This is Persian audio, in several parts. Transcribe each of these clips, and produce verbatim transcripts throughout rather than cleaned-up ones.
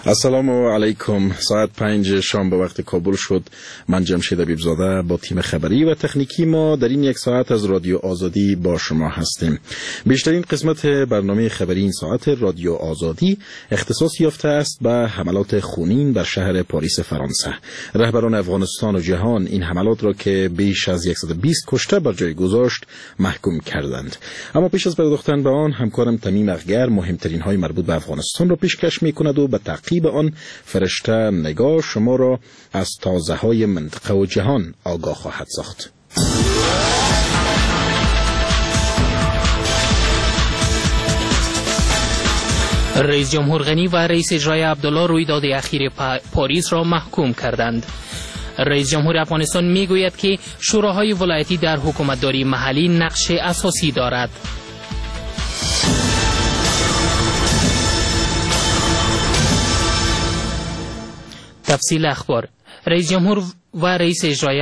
السلام علیکم. ساعت پنج شام به وقت کابل شد. من جمشید حبیبزاده با تیم خبری و تکنیکی ما در این یک ساعت از رادیو آزادی با شما هستیم. بیشترین قسمت برنامه خبری این ساعت رادیو آزادی اختصاص یافته است به حملات خونین بر شهر پاریس فرانسه. رهبران افغانستان و جهان این حملات را که بیش از صد و بیست کشته بر جای گذاشت محکوم کردند. اما پیش از پرداختن به آن، همکارم تمیم اغگر مهمترین های مربوط به افغانستان را پیشکش می‌کند و به تعقیب آن فرشته نگاه شما را از تازه های منطقه و جهان آگاه خواهد ساخت. رئیس جمهور غنی و رئیس اجرایی عبدالله رویداد اخیر پاریس را محکوم کردند. رئیس جمهور افغانستان میگوید که شوراهای ولایتی در حکومتداری محلی نقش اساسی دارد. تفصیل اخبار. رئیس جمهور و رئیس اجرایی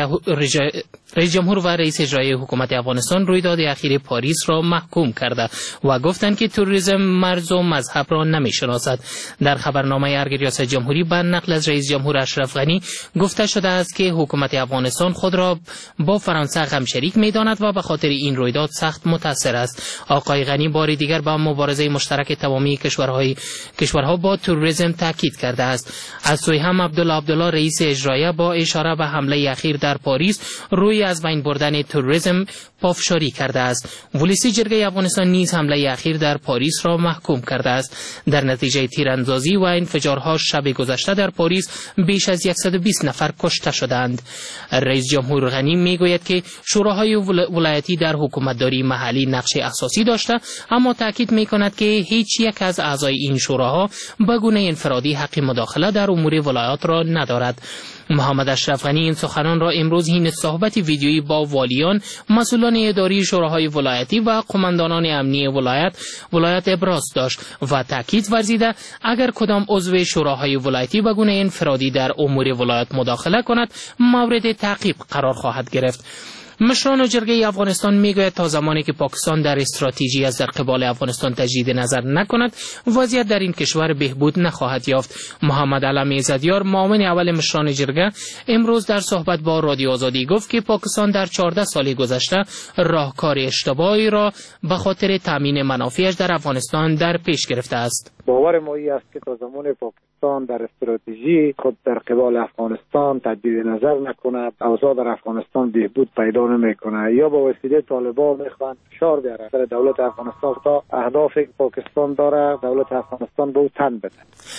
رئیس جمهور و رئیس اجرایی حکومت افغانستان رویداد اخیر پاریس را محکوم کرده و گفتند که تروریسم مرز و مذهب را نمی‌شناسد. در خبرنامه ارگ ریاست جمهوری به نقل از رئیس جمهور اشرف غنی گفته شده است که حکومت افغانستان خود را با فرانسه غم شریک می‌داند و به خاطر این رویداد سخت متأثر است. آقای غنی بار دیگر با مبارزه مشترک تمامی کشورهای کشورها با تروریسم تاکید کرده است. از سوی هم عبدالله عبدالله رئیس اجرایی با اشاره به حمله اخیر در پاریس روی از بین بردن تروریسم پافشاری کرده است. ولسی جرگه افغانستان نیز حمله اخیر در پاریس را محکوم کرده است. در نتیجه تیراندازی و انفجارها شب گذشته در پاریس بیش از صد و بیست نفر کشته شدند. رئیس جمهور غنی میگوید که شوراهای ولایتی در حکومتداری محلی نقش اساسی داشته، اما تاکید میکند که هیچ یک از اعضای این شوراها به گونه انفرادی حق مداخله در امور ولایات را ندارد. محمد اشرف غنی این سخنان را امروز حین صحبت ویدیویی با والیان، مسئولان اداری شوراهای ولایتی و قماندانان امنی ولایت ولایت ابراز داشت و تاکید ورزیده اگر کدام عضو شوراهای ولایتی به گونه انفرادی در امور ولایت مداخله کند مورد تعقیب قرار خواهد گرفت. مشران جرگه افغانستان میگوید تا زمانی که پاکستان در استراتژی از در قبال افغانستان تجدید نظر نکند وضعیت در این کشور بهبود نخواهد یافت. محمد علم ایزدیار معاون اول مشران جرگه امروز در صحبت با رادیو آزادی گفت که پاکستان در چهارده سال گذشته راهکار اشتباهی را به خاطر تامین منافعش در افغانستان در پیش گرفته است. باور ما این است که تا زمان پاکستان در استراتژی خود در قبال افغانستان تجدید نظر نکنه، اوضاع در افغانستان بهبود پیدا نمیکنه یا با وسیله طالبان میخوان فشار بیاره سر دولت افغانستان تا اهدافی که پاکستان داره دولت افغانستان به او تن بده.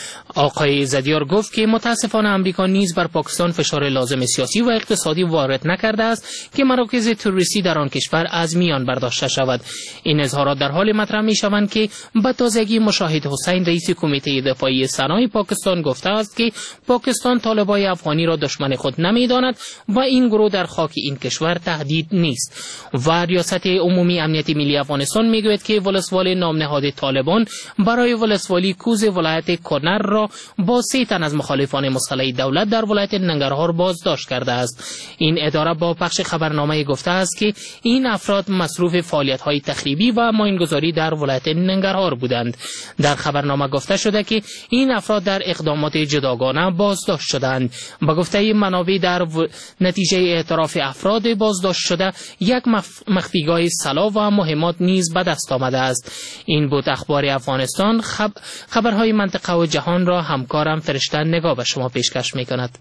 آقای زدیار گفت که متاسفانه امریکا نیز بر پاکستان فشار لازم سیاسی و اقتصادی وارد نکرده است که مراکز تروریستی در آن کشور از میان برداشته شود. این اظهارات در حال مطرح میشوند که به تازگی مشاهد حسین رئیس کمیته دفاعی سنای پاکستان گفته است که پاکستان طالبای افغانی را دشمن خود نمیداند و این گروه در خاک این کشور تهدید نیست. و ریاست عمومی امنیت ملی افغانستان میگوید که ولسوالی نام نهاد طالبان برای ولسوالی کوز ولایت کنر را با سه تن از مخالفان مسلح دولت در ولایت ننگرهار بازداشت کرده است. این اداره با پخش خبرنامه گفته است که این افراد مصروف فعالیت‌های تخریبی و ماینگذاری در ولایت ننگرهار بودند. در خبرنامه گفته شده که این افراد در اقدامات جداگانه بازداشت شدند. با گفته منابع در و... نتیجه اعتراف افراد بازداشت شده یک مف... مخفیگاه سلاح و مهمات نیز به دست آمده است. این بود اخبار افغانستان. خب... خبرهای منطقه و جهان را همکارم فرشته نگاه به شما پیشکش می‌کند.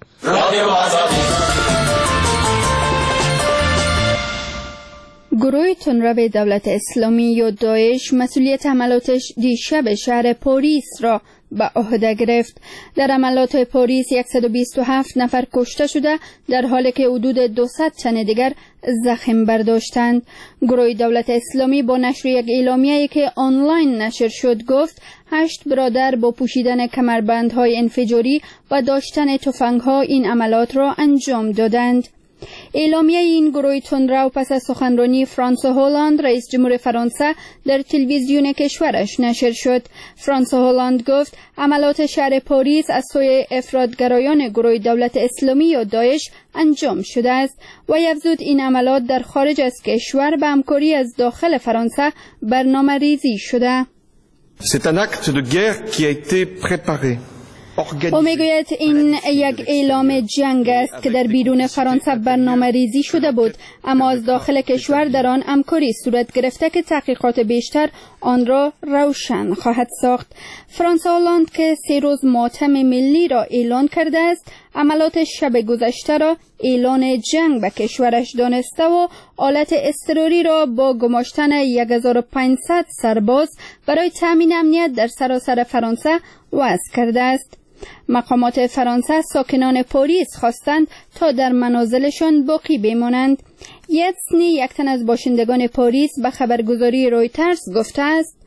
گروه تندرو دولت اسلامی یا داعش مسئولیت حملات دیشب شهر پاریس را به عهده گرفت. در حملات پاریس صد و بیست و هفت نفر کشته شده در حالی که حدود دویست تن دیگر زخم برداشتند. گروه دولت اسلامی با نشر یک اعلامیه‌ای که آنلاین نشر شد گفت هشت برادر با پوشیدن کمربندهای انفجاری و داشتن تفنگ‌ها این عملات را انجام دادند. اعلامیه این گروه تندرو پس از سخنرانی فرانسوا هولند رئیس جمهور فرانسه در تلویزیون کشورش نشر شد. فرانسوا هولند گفت عملات شهر پاریس از سوی افراطگرایان گروه دولت اسلامی یا داعش انجام شده است و افزود این عملات در خارج از کشور به همکاری از داخل فرانسه برنامه ریزی شده. C'est un acte de guerre qui a été préparé. او میگوید این یک اعلام جنگ است که در بیرون فرانسه برنامه ریزی شده بود، اما از داخل کشور در آن همکاری صورت گرفته که تحقیقات بیشتر آن را روشن خواهد ساخت. فرانس هلند که سه روز ماتم ملی را اعلان کرده است، عملات شب گذشته را اعلان جنگ به کشورش دانسته و آلت اضطراری را با گماشتن هزار و پانصد سرباز برای تامین امنیت در سراسر فرانسه وضع کرده است. مقامات فرانسه ساکنان پاریس خواستند تا در منازلشان باقی بمانند. یتسنی، یک تن از باشندگان پاریس، به خبرگزاری رویترز گفته است: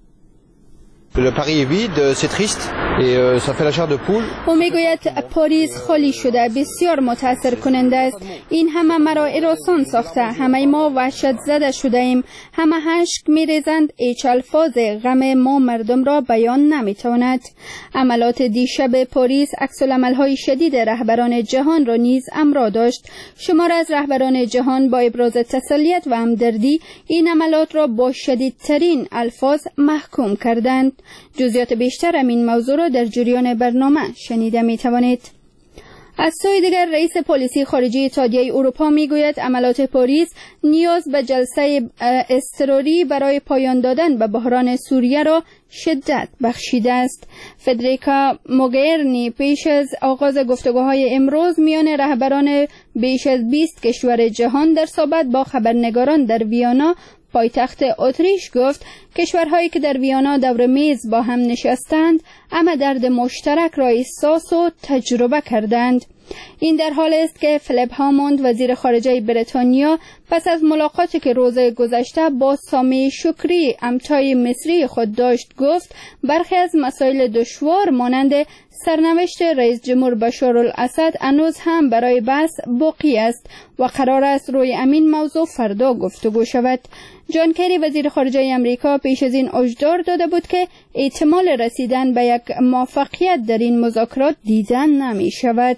او میگوید پاریس خالی شده، بسیار متاثر کننده است. این همه مرا هراسان ساخته، همه ما وحشت زده شده ایم، همه اشک میریزند، هیچ الفاظ غم ما مردم را بیان نمیتواند. عملات دیشب پاریس عکس العمل‌های شدید رهبران جهان را نیز امرا داشت. شمار از رهبران جهان با ابراز تسلیت و همدردی این عملات را با شدیدترین الفاظ محکوم کردند. جزئیات بیشتر این موضوع را در جریان برنامه شنیده می توانید. از سوی دیگر رئیس پلیسی خارجی اتحادیه اروپا میگوید عملات پاریس نیاز به جلسه اضطراری برای پایان دادن به بحران سوریه را شدت بخشیده است. فدریکا موگرینی پیش از آغاز گفتگوهای امروز میان رهبران بیش از بیست کشور جهان در صحبت با خبرنگاران در ویانا پایتخت اتریش گفت کشورهایی که در ویانا دور میز با هم نشستند اما درد مشترک را احساس و تجربه کردند. این در حال است که فلیپ هاموند وزیر خارجه بریتانیا پس از ملاقاتی که روز گذشته با سامی شکری همتای مصری خود داشت گفت برخی از مسائل دشوار مانند سرنوشت رئیس جمهور بشار الاسد هنوز هم برای بحث باقی است و قرار است روی همین موضوع فردا گفتگو شود. جان کری وزیر خارجه امریکا پیش از این هشدار داده بود که احتمال رسیدن به یک موفقیت در این مذاکرات دیدن نمی شود.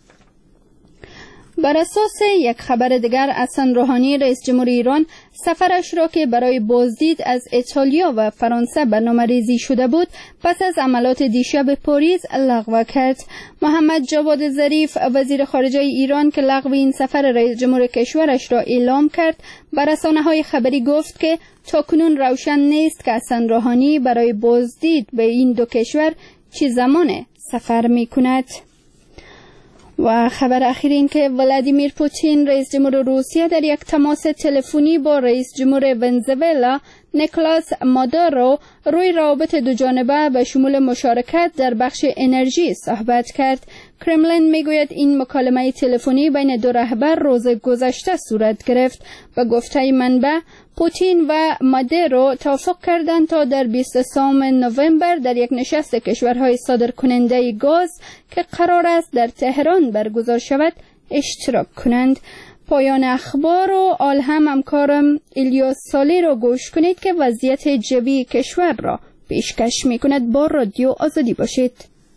بر اساس یک خبر دیگر، حسن روحانی رئیس جمهور ایران سفرش را که برای بازدید از ایتالیا و فرانسه برنامه ریزی شده بود پس از عملات دیشب پاریس لغو کرد. محمد جواد ظریف وزیر خارجه ایران که لغو این سفر رئیس جمهور کشورش را اعلام کرد بر رسانه‌های خبری گفت که تاکنون روشن نیست که حسن روحانی برای بازدید به این دو کشور چه زمان سفر می‌کند. و خبر اخیر این که ولادیمیر پوتین رئیس جمهور روسیه در یک تماس تلفنی با رئیس جمهور ونزوئلا نیکولاس مادورو روی روابط دو جانبه به شمول مشارکت در بخش انرژی صحبت کرد. کرملین میگوید این مکالمه تلفنی بین دو رهبر روز گذشته صورت گرفت. به گفته منبع پوتین و مادورو توافق کردند تا در بیست سوم نوامبر در یک نشست کشورهای صادرکننده گاز که قرار است در تهران برگزار شود اشتراک کنند. پایان اخبار و آل هم همکارم الیاس سالی را گوش کنید که وضعیت جوی کشور را پیشکش می کند. با رادیو آزادی باشید.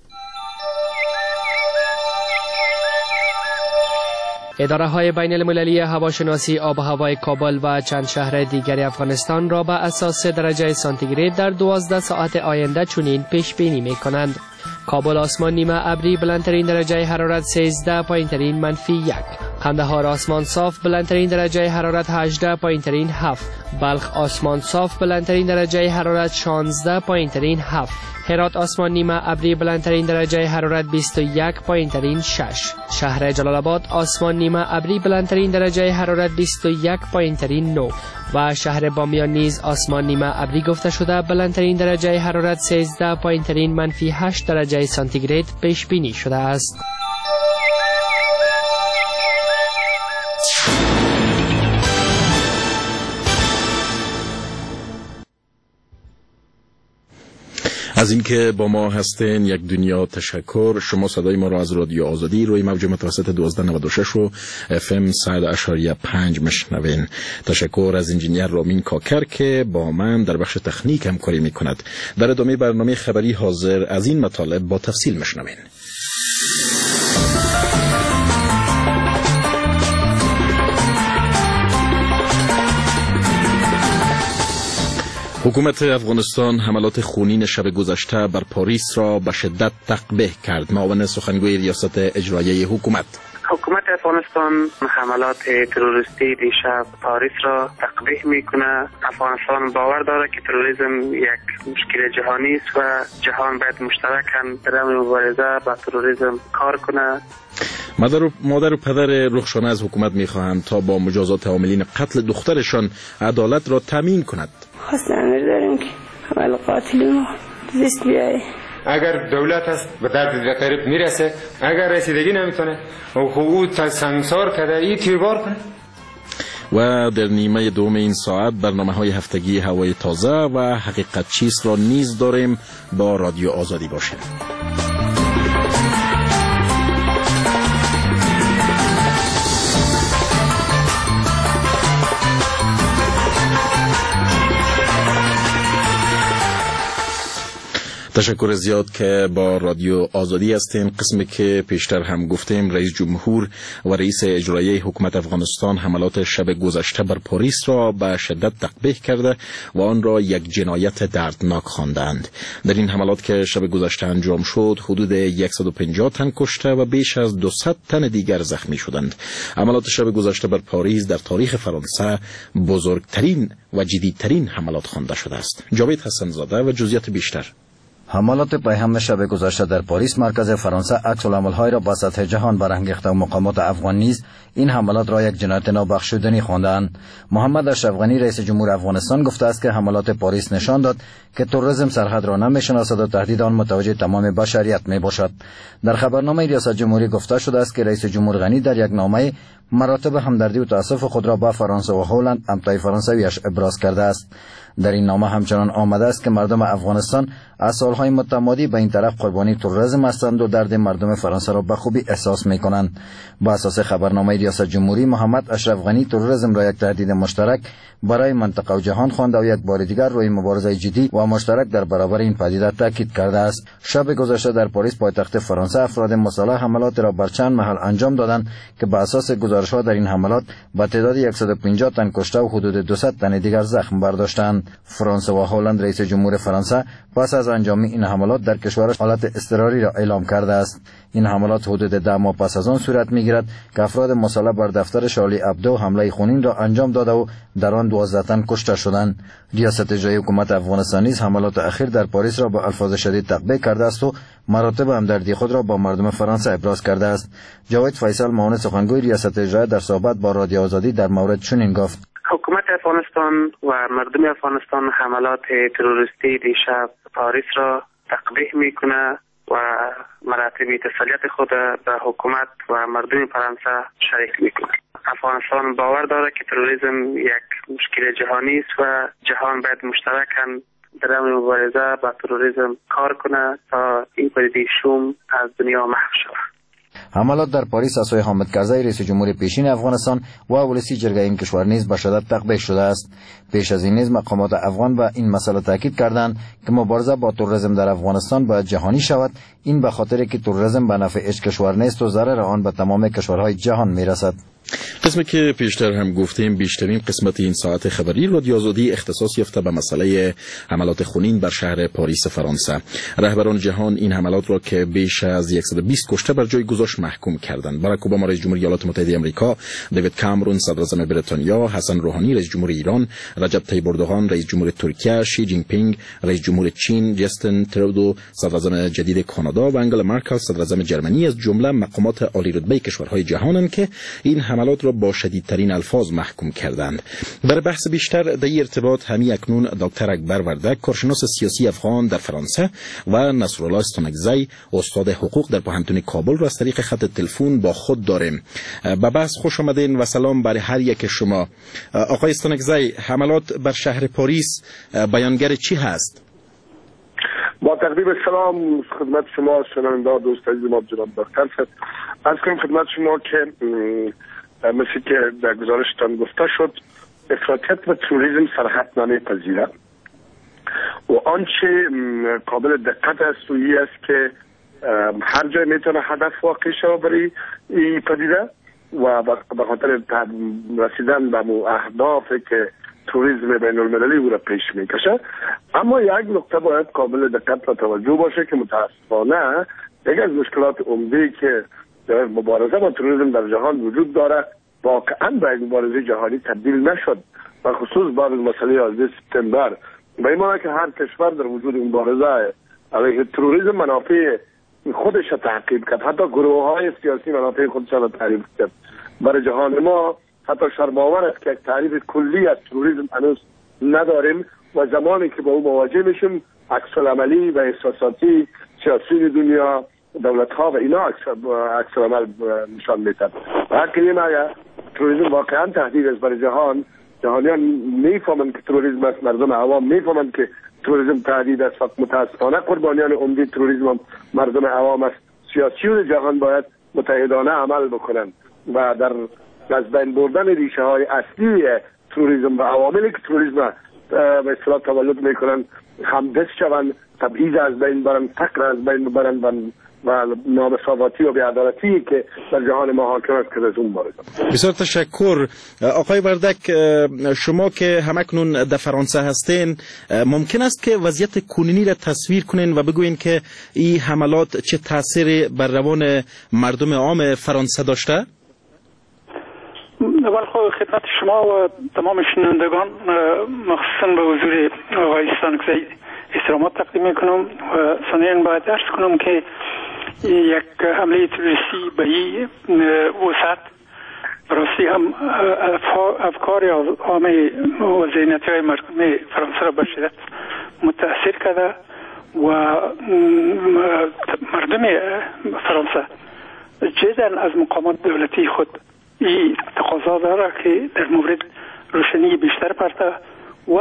اداره های بین المللی هواشناسی آب و هوای کابل و چند شهر دیگر افغانستان را به اساس درجه سانتیگراد در دوازده ساعت آینده چنین پیش بینی می کنند. کابل آسمان نیمه ابری بلندترین درجه حرارت سیزده پایین ترین منفی یک. قندهار آسمان صاف بلندترین درجه حرارت هجده پایین ترین هفت. بلخ آسمان صاف بلندترین درجه حرارت شانزده پایین ترین هفت. هرات آسمان نیمه ابری بلندترین درجه حرارت بیست و یک پایین ترین شش. شهر جلال آباد آسمان نیمه ابری بلندترین درجه حرارت بیست و یک پایین ترین نه. و شهر بامیان نیز آسمان نیمه ابری گفته شده بلندترین درجه حرارت سیزده پایین ترین منفی هشت درجه سانتیگراد پیش بینی شده است. از اینکه با ما هستین یک دنیا تشکر. شما صدای ما را از رادیو آزادی روی موج متوسط دوازده نود و شش و اف ام صد و پنج میشنوین. تشکر از انجینیر رامین کاکر که با من در بخش تکنیک همکاری میکند. در ادامه برنامه خبری حاضر از این مطالب با تفصیل میشنوین. حکومت افغانستان حملات خونین شب گذشته بر پاریس را به شدت تقبیح کرد. معاون سخنگوی ریاست اجرایی حکومت: حکومت افغانستان حملات تروریستی دیشب پاریس را تقبیح میکنه. افغانستان باور داره که تروریسم یک مشکل جهانی است و جهان باید مشترکاً در مبارزه با تروریسم کار کنه. مادر و, مادر و پدر رخشانه از حکومت میخواهند تا با مجازات عاملین قتل دخترشان عدالت را تامین کند. خواست امر داریم که اول قاتلین زیست بیایی. اگر دولت است به درد قریب میرسه، اگر رسیدگی نمیتونه او خوب سنگسار کرده ای تیربار کنه. و در نیمه دوم این ساعت برنامه های هفتگی هوای تازه و حقیقت چیست را نیز داریم. با رادیو آزادی باشید. تشکر زیاد که با رادیو آزادی هستین. قسمی که پیشتر هم گفتیم، رئیس جمهور و رئیس اجرایی حکومت افغانستان حملات شب گذشته بر پاریس را به شدت تقبیح کرده و آن را یک جنایت دردناک خواندند. در این حملات که شب گذشته انجام شد، حدود صد و پنجاه تن کشته و بیش از دویست تن دیگر زخمی شدند. حملات شب گذشته بر پاریس در تاریخ فرانسه بزرگترین و جدیدترین حملات خوانده شده است. جاوید حسن زاده و جزئیات بیشتر. حملات پیهم شب گذشته در پاریس مرکز فرانسه عکس العمل‌های را به سطح جهان برانگیخته و مقامات افغان نیز این حملات را یک جنایت نابخشودنی خواندند. محمد اشرف غنی رئیس جمهور افغانستان گفته است که حملات پاریس نشان داد که تروریسم سرحد را نمی‌شناسد و تهدید آن متوجه تمام بشریت میباشد. در خبرنامه ریاست جمهوری گفته شده است که رئیس جمهور غنی در یک نامه مراتب همدردی و تأسف خود را به فرانسه و هلند همتای فرانسویش ابراز کرده است. در این نامه همچنان آمده است که مردم افغانستان از سالهای متمادی به این طرف قربانی تروریسم هستند و درد مردم فرانسه را به خوبی احساس می‌کنند. با اساس خبرنامه ریاست جمهوری، محمد اشرف غنی تروریسم را یک تهدید مشترک برای منطقه و جهان خوانده و یک بار دیگر روی مبارزه جدی و مشترک در برابر این پدیده تاکید کرده است. شب گذشته در پاریس پایتخت فرانسه افراد مسلح حملات را بر چند محل انجام دادند که به اساس گزارش‌ها در این حملات به تعداد صد و پنجاه تن کشته و حدود دویست تن دیگر زخم برداشتند. فرانسه و هلند رئیس جمهور فرانسه پس از انجام این حملات در کشورش حالت اضطراری را اعلام کرده است. این حملات حدود ده ماه پس از آن صورت می‌گیرد که افراد مسلح بر دفتر شارلی ابدو حمله خونین را انجام داده و در آن دوازده تن کشته شدند. ریاست اجرایی حکومت افغانستان نیز حملات اخیر در پاریس را با الفاظ شدید تقبیح کرده است و مراتب همدردی خود را با مردم فرانسه ابراز کرده است. جاوید فیصل معاون سخنگوی ریاست اجرایی در صحبت با رادیو آزادی در مورد چنین گفت: حکومت افغانستان و مردم افغانستان حملات تروریستی دیشب پاریس را تقبیح میکنه و مراتب تسلیت خود به حکومت و مردم فرانسه شریک میکنه. افغانستان باور داره که تروریسم یک مشکل جهانی است و جهان باید مشترکاً در مبارزه با تروریسم کار کنه تا این پدیده شوم از دنیا محو شود. حملات در پاریس از سوی حامد کرزی رئیس جمهور پیشین افغانستان و ولسی جرگه این کشور نیز به شدت تقبیح شده است. پیش از این نیز مقامات افغان به این مسئله تاکید کردند که مبارزه با تروریسم در افغانستان باید جهانی شود. این به خاطر که تروریسم به نفع هیچ کشور نیست و ضرر آن به تمام کشورهای جهان میرسد. قسمی که پیشتر هم گفتیم، بیشترین قسمت این ساعت خبری رادیو آزادی اختصاص یافته به مسئله حملات خونین بر شهر پاریس فرانسه. رهبران جهان این حملات را که بیش از صد و بیست کشته بر جای گذاشت محکوم کردند. باراک اوباما رئیس جمهوری ایالات متحده آمریکا، دیوید کامرون صدر اعظم بریتانیا، حسن روحانی رئیس جمهور ایران، رجب طیب اردوغان رئیس جمهور ترکیه، شی جین پینگ رئیس جمهور چین، جاستین ترودو صدر اعظم جدید کانادا و انگلا مرکل صدر اعظم جرمنی از جمله مقامات عالی رتبه کشورهای جهانند که این حملات را با شدیدترین الفاظ محکوم کردند. برای بحث بیشتر در این ارتباط همی اکنون دکتر اکبر وردک، کارشناس سیاسی افغان در فرانسه، و نصرالله استانکزی، استاد حقوق در پوهنتون کابل را از طریق خط تلفن با خود داریم. به بحث خوش آمدین و سلام برای هر یک شما. آقای استانکزی، حملات بر شهر پاریس بیانگر چی هست؟ با تقدیم سلام خدمت شما شنونده دوست عزیز ما جناب دکتر صاحب، از کنم خدمت شما که مثل که در گزارشتان گفته شد افراطیت و تروریسم سرحد نمیپذیرد و آنچه قابل دقت است و این است که هر جای میتونه هدف واقع شود برای این پدیده و به خاطر رسیدن به اهدافی که تروریسم بین المللی او را پیش میکشه. اما یک نکته باید قابل دقت و توجه باشه که متاسفانه یک از مشکلات عمده که مبارزه با تروریسم در جهان وجود داره واقعا به یک مبارزه جهانی تبدیل نشد و خصوص بعد از مسئله یازده سپتامبر به این معنی که هر کشور در وجود مبارزه علیه تروریسم منافع خودش را تعقیب کرد، حتی گروه های سیاسی منافع خودش را تعریف کرد. برای جهان ما حتی شرم‌آور است که یک تعریف کلی از تروریسم هنوز نداریم و زمانی که با او مواجه میشیم عکس العملی و احساساتی سیاسی دنیا دولت ها و اینا عکس العمل نشان میدن. هر کلمه اگر تروریسم واقعا تهدید است برای جهان، جهانیان میفهمند که تروریسم است، مردم عوام میفهمند که تروریسم تهدید است، فقط متاسفانه قربانیان عمده تروریسم مردم عوام است. سیاسیون جهان باید متحدانه عمل بکنند و در از بین بردن ریشه های اصلی تروریسم و عواملی که تروریسم به اصطلاح تولد میکنن همدست شوند، تبعیض از بین برن، فقر از بین برن و نامساواتی و بی‌عدالتی که در جهان ما حاکم است که از اون بارد. بسیار تشکر آقای وردک. شما که همکنون در فرانسه هستین، ممکن است که وضعیت کنونی را تصویر کنین و بگوین که این حملات چه تأثیری بر روان مردم عام فرانسه داشته؟ اول خود خدمت شما و تمام شنوندگان مخصوصا به حضور آقای سانکزی احترامات تقدیم میکنم و ثانیاً باید عرض کنم که یک حمله تروریستی به این وسعت براستی هم افکار عام و ذهنیت های مردم فرانسه را به شدت متاثر کرده و مردم فرانسه جدا از مقامات دولتی خود این تقاضا داره که در مورد روشنی بیشتر پرته و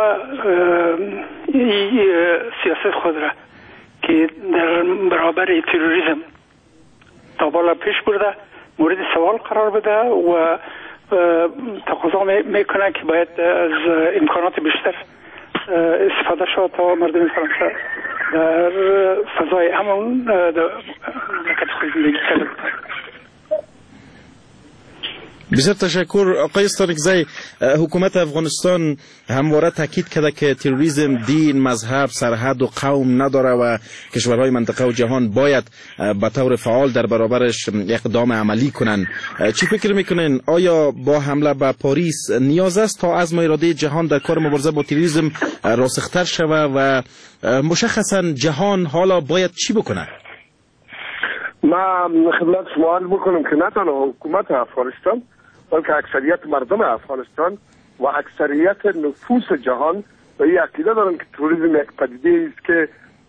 این سیاست خود را که در برابر تروریسم تا بالا پیش برده مورد سوال قرار بده و تقاضا میکنه که باید از امکانات بیشتر استفاده شد تا مردم فرانسه در فضای امن در مملکت خود زندگی کرده. بسیار تشکر آقای استانکزی. حکومت افغانستان همواره تاکید کرده که تروریسم دین، مذهب، سرحد و قوم نداره و کشورهای منطقه و جهان باید به طور فعال در برابرش اقدام عملی کنند. چی فکر میکنین؟ آیا با حمله به پاریس نیاز است تا عزم و اراده جهان در کار مبارزه با تروریسم راسختر شود و مشخصا جهان حالا باید چی بکنه؟ من خدمت شما عرض بکنم که نه تنها حکومت افغانستان بلکه اکثریت مردم افغانستان و اکثریت نفوس جهان به این عقیده دارن که تروریسم یک پدیده است که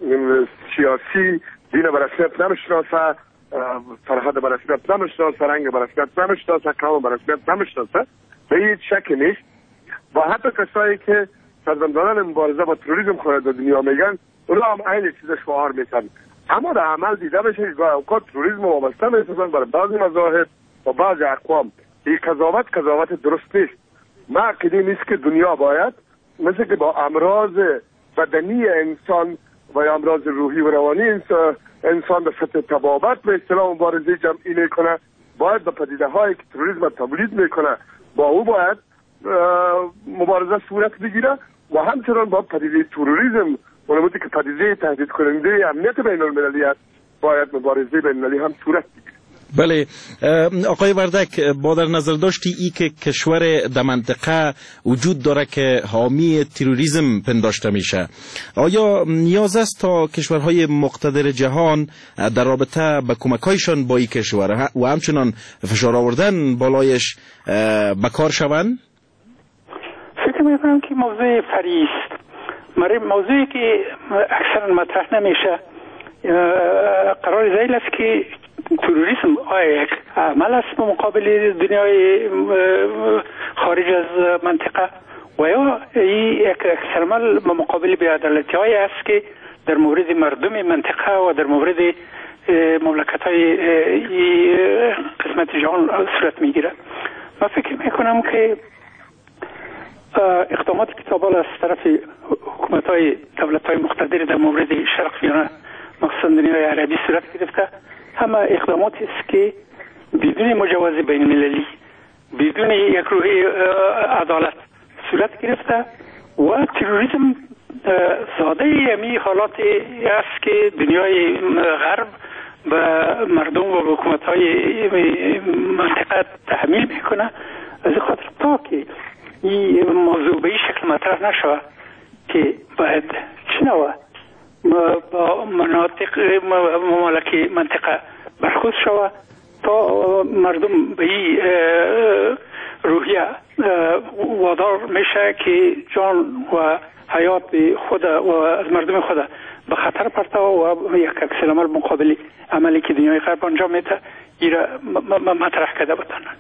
سیاسی دین به رسمیت نمیشناسه، فرهنگ به رسمیت نمیشناسه، رنگ به رسمیت نمیشناسه، قوم به رسمیت نمیشناسه. به هیچ شک نیست و حتی کسایی که سرزندانان مبارزه با تروریسم خود در دنیا میگن اونا هم عین چیز شعار میکنن، اما در عمل دیده بشه که اوقات تروریسم وابسته میسازن برای بعضی مذاهب و بعضی اقوام. این قضاوت قضاوت درست نیست. ما عقیده نیست که دنیا باید مثل که با امراض بدنی انسان و امراض روحی و روانی انسان, انسان به سطح تبابت به اصطلاح مبارزه جمعی میکنه، باید به پدیده هایی که تروریسم تولید میکنه با او باید مبارزه صورت بگیره و همچنان با پدیده تروریسم ونمودی که پدیده تهدید کننده امنیت بین المللی است باید مبارزه بین المللی هم صورت بگیره. بله آقای وردک، با در نظر داشتی ای که کشور در منطقه وجود داره که حامی تروریسم پنداشته میشه، آیا نیاز است تا کشورهای مقتدر جهان در رابطه به کمکایشان با این کشور و همچنان فشار آوردن بالایش به کار شوند؟ فکر میکنم که موضوع فری است، موضوعی که اکثرا مطرح نمیشه. قرار ذیل است که تروریسم آیا یک عمل است به مقابل دنیای خارج از منطقه و یا یک عمل به مقابل بی‌عدالتی های است که در مورد مردم منطقه و در مورد مملکت های قسمت جهان صورت میگیره. من فکر میکنم که اقداماتی که تابال از طرف حکومت های دولت های مقتدر در مورد شرقیانه مخصوصا دنیای عربی صورت گرفته همه اقداماتی است که بدون مجوز بین المللی، بدون یک روح عدالت صورت گرفته و تروریسم ساده یمی حالات است که دنیای غرب به مردم و حکومت‌های منطقه تحمیل میکنه. از خاطر تا که این موضوع به این شکل مطرح نشود که باید چنوه با مناطق ممالک منطقه برخوض شود تا مردم به این روحیه وادار میشه که جان و حیات خود و از مردم خود به خطر پرتو و یک عکس العمل مقابل عملی که دنیای غرب انجام میده ایره مطرح کرده بتانند.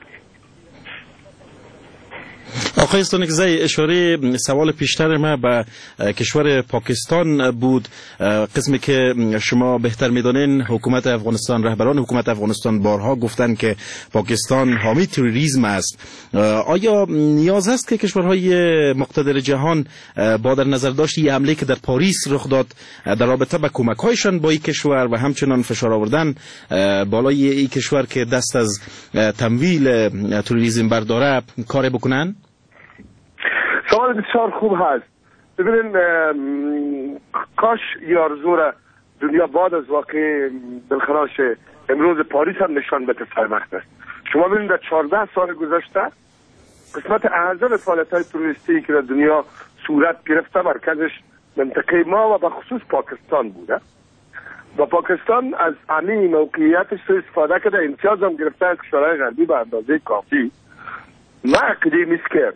آقای استانکزی، اشاره سوال پیشتر ما به کشور پاکستان بود، قسمی که شما بهتر میدانین حکومت افغانستان، رهبران حکومت افغانستان بارها گفتن که پاکستان حامی تروریسم است. آیا نیاز است که کشورهای مقتدر جهان با در نظر داشت این حمله که در پاریس رخ داد در رابطه با کمک‌هایشان با این کشور و همچنان فشار آوردن بالای این کشور که دست از تمویل تروریسم برداره کار بکنن؟ سوال بسیار خوب هست. ببینین کاش یارزو را دنیا بعد از واقع بالخراش امروز پاریس هم نشان بده سرمخت است. شما ببینید در چهارده سال گذشته قسمت اعظم فعالیت‌های تروریستی که در دنیا صورت گرفته مرکزش منطقه ما و به خصوص پاکستان بوده و پاکستان از همین موقعیتش سوء استفاده کرده، امتیاز هم گرفته از کشورهای غربی به اندازه کافی. ما عقیده میست که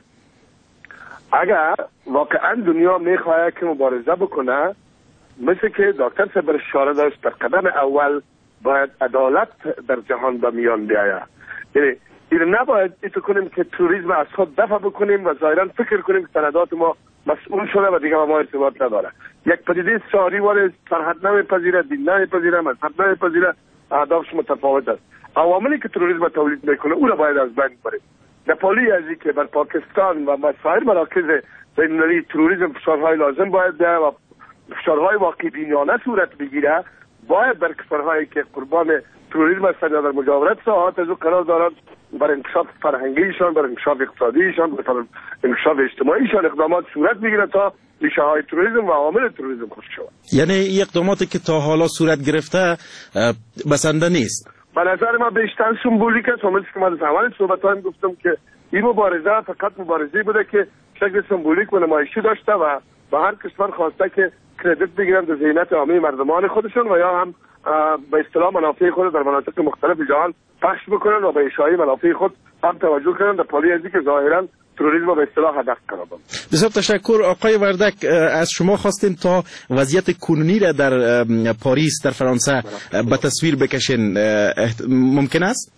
اگر واقعا دنیا میخواه که مبارزه بکنه، مثل که دکتر صبر اشاره داشت، در قدم اول باید عدالت در جهان به میان بیاید. یعنی این نباید ایتو کنیم که توریسم از خود دفع بکنیم و ظاهرا فکر کنیم که سندات ما مسئول شده و دیگه با ما ارتباط نداره. یک پدیده ساری وارد سرحد نمیپذیره، دین نمیپذیره، مذهب نمیپذیره، اهدافش متفاوت است. عواملی که تروریسم تولید میکنه او را باید از بین بریم. نپالی ازی که بر پاکستان و مسائل مراکز بین‌المللی تروریسم فشارهای لازم باید ده و فشارهای واقعی بینانه صورت بگیره، باید بر کشورهایی که قربان تروریسم هستند یا در مجاورت ساحات از او قرار دارند بر انکشاف فرهنگیشان، بر انکشاف اقتصادیشان، بر انکشاف اجتماعیشان اقدامات صورت بگیره تا ریشه های تروریسم و عوامل تروریسم خشک شود. یعنی این اقداماتی که تا حالا صورت گرفته بسنده نیست. به نظر من بیشتر سمبولیک است. همونطور که من از اول صحبتام گفتم که این مبارزه فقط مبارزه بوده که شکل سمبولیک و نمایشی داشته و به هر کشور خواسته که کردیت بگیرن در ذهنیت عامه مردمان خودشون و یا هم به اصطلاح منافع خود در مناطق مختلف جهان پخش بکنن و به اشاعه منافع خود هم توجه کنن، در پالی ازی که ظاهرا تروریسم به اصطلاح هدف قرار داد. بسیار تشکر. آقای وردک، از شما خواستیم تا وضعیت کنونی را در پاریس در فرانسه به تصویر بکشین. ممکن است؟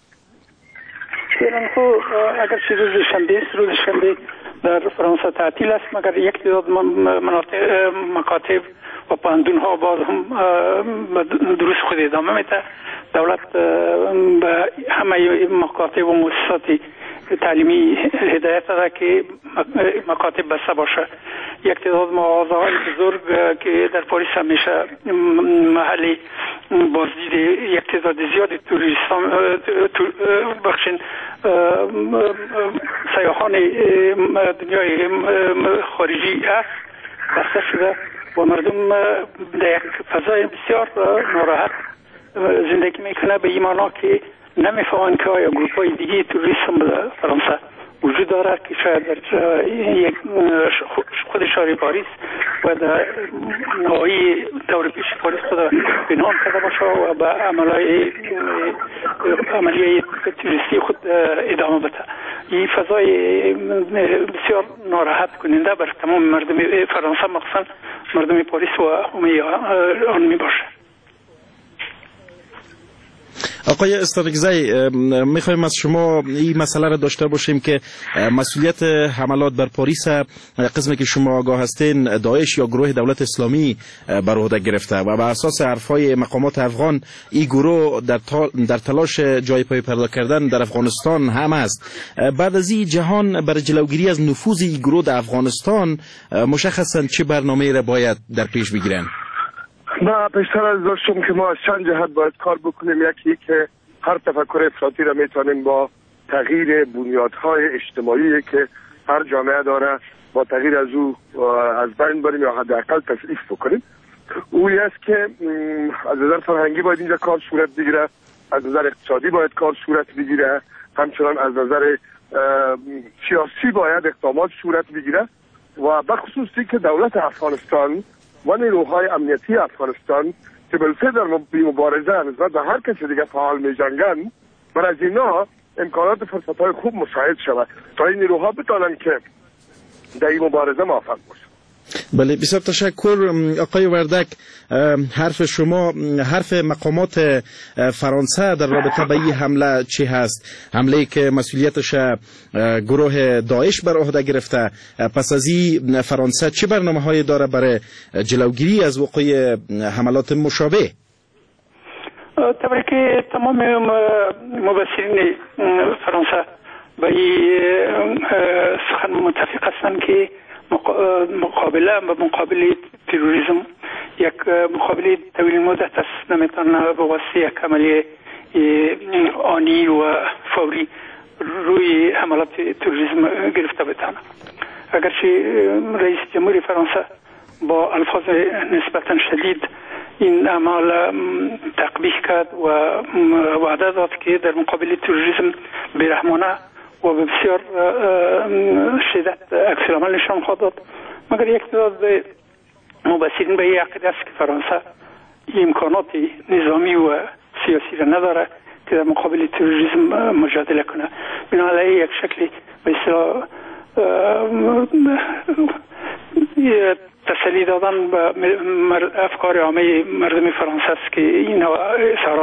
خب اگر چه روز شنبه است، روز شنبه در فرانسه تعطیل است، مگر یک تعداد مناطق مکاتب و پاندون ها باز هم دروس خود ادامه میده. دولت به همه مکاتب و مؤسسات تعلیمی هدایت داده که مکاتب بسته باشه. یک تعداد مغازه های بزرگ که در پاریس همیشه محل بازدید یک تعداد زیاد توریستان بخشین سیاحان دنیای خارجی است بسته شده و مردم در یک فضای بسیار ناراحت زندگی میکنه، به این معنا که نمیفهمن که آیا گروپ‌های دیگه توریسم در فرانسه وجود دارد که شاید در یک خود شهر پاریس و در نهایی دور پیش پاریس خود پنهان کرده باشه و به عملهای عملیه توریستی خود ادامه بده. این فضای بسیار ناراحت کننده بر تمام مردم فرانسه مخصوصا مردم پاریس و عمومی آن می باشه. آقای استانکزی، میخوایم از شما این مسئله را داشته باشیم که مسئولیت حملات بر پاریس قسمی که شما آگاه هستین داعش یا گروه دولت اسلامی بر عهده گرفته و بر اساس حرفای مقامات افغان این گروه در, در تلاش جای پای پیدا کردن در افغانستان هم است. بعد از این جهان برای جلوگیری از نفوذ این گروه در افغانستان مشخصا چه برنامه‌ای را باید در پیش بگیرن؟ ما پیشتر از داشتم که ما از چند جهت باید کار بکنیم. یکی که هر تفکر افراطی را میتونیم با تغییر بنیادهای اجتماعی که هر جامعه داره با تغییر از او از بین بریم یا حداقل تصریف بکنیم. اوی است که از نظر فرهنگی باید اینجا کار صورت بگیره، از نظر اقتصادی باید کار صورت بگیره، همچنان از نظر سیاسی باید اقدامات صورت بگیره و بخصوصی که دولت افغانستان و نیروهای امنیتی افغانستان که بالفعل در مبارزه نسبت به هر کسی دیگه فعال می جنگن، برای از اینا امکانات فرصت‌های خوب مساعد شود تا این نیروها بتوانند که در این مبارزه موفق باشند. بله، بسیار تشکر آقای وردک. حرف شما، حرف مقامات فرانسه در رابطه با این حمله چی هست؟ حمله که مسئولیتش گروه داعش بر عهده گرفته، پس از این فرانسه چه برنامه‌هایی داره برای جلوگیری از وقوع حملات مشابه؟ طبعا که تمام مبصرین فرانسه با این سخن متفق هستند که مقابله و مقابله تروریسم یک مقابله طویل مدت است، نمیتونه به واسطه یک عملیه آنی و فوری روی حملات تروریسم گرفته بتانه. اگرچه رئیس جمهوری فرانسه با الفاظ نسبتا شدید این اعمال تقبیح کرد و وعده داد که در مقابل تروریسم بیرحمانه و بسیار شدت عکس العمل نشان خواهد داد، مگر یک تعداد مبصرین به این عقیده است که فرانسه امکانات نظامی و سیاسی را نداره که در مقابل تروریسم مجادله کنه. بنابراین یک شکلی به اصطلاح تسلی دادن به افکار عامه مردم فرانسه است که این اظهارات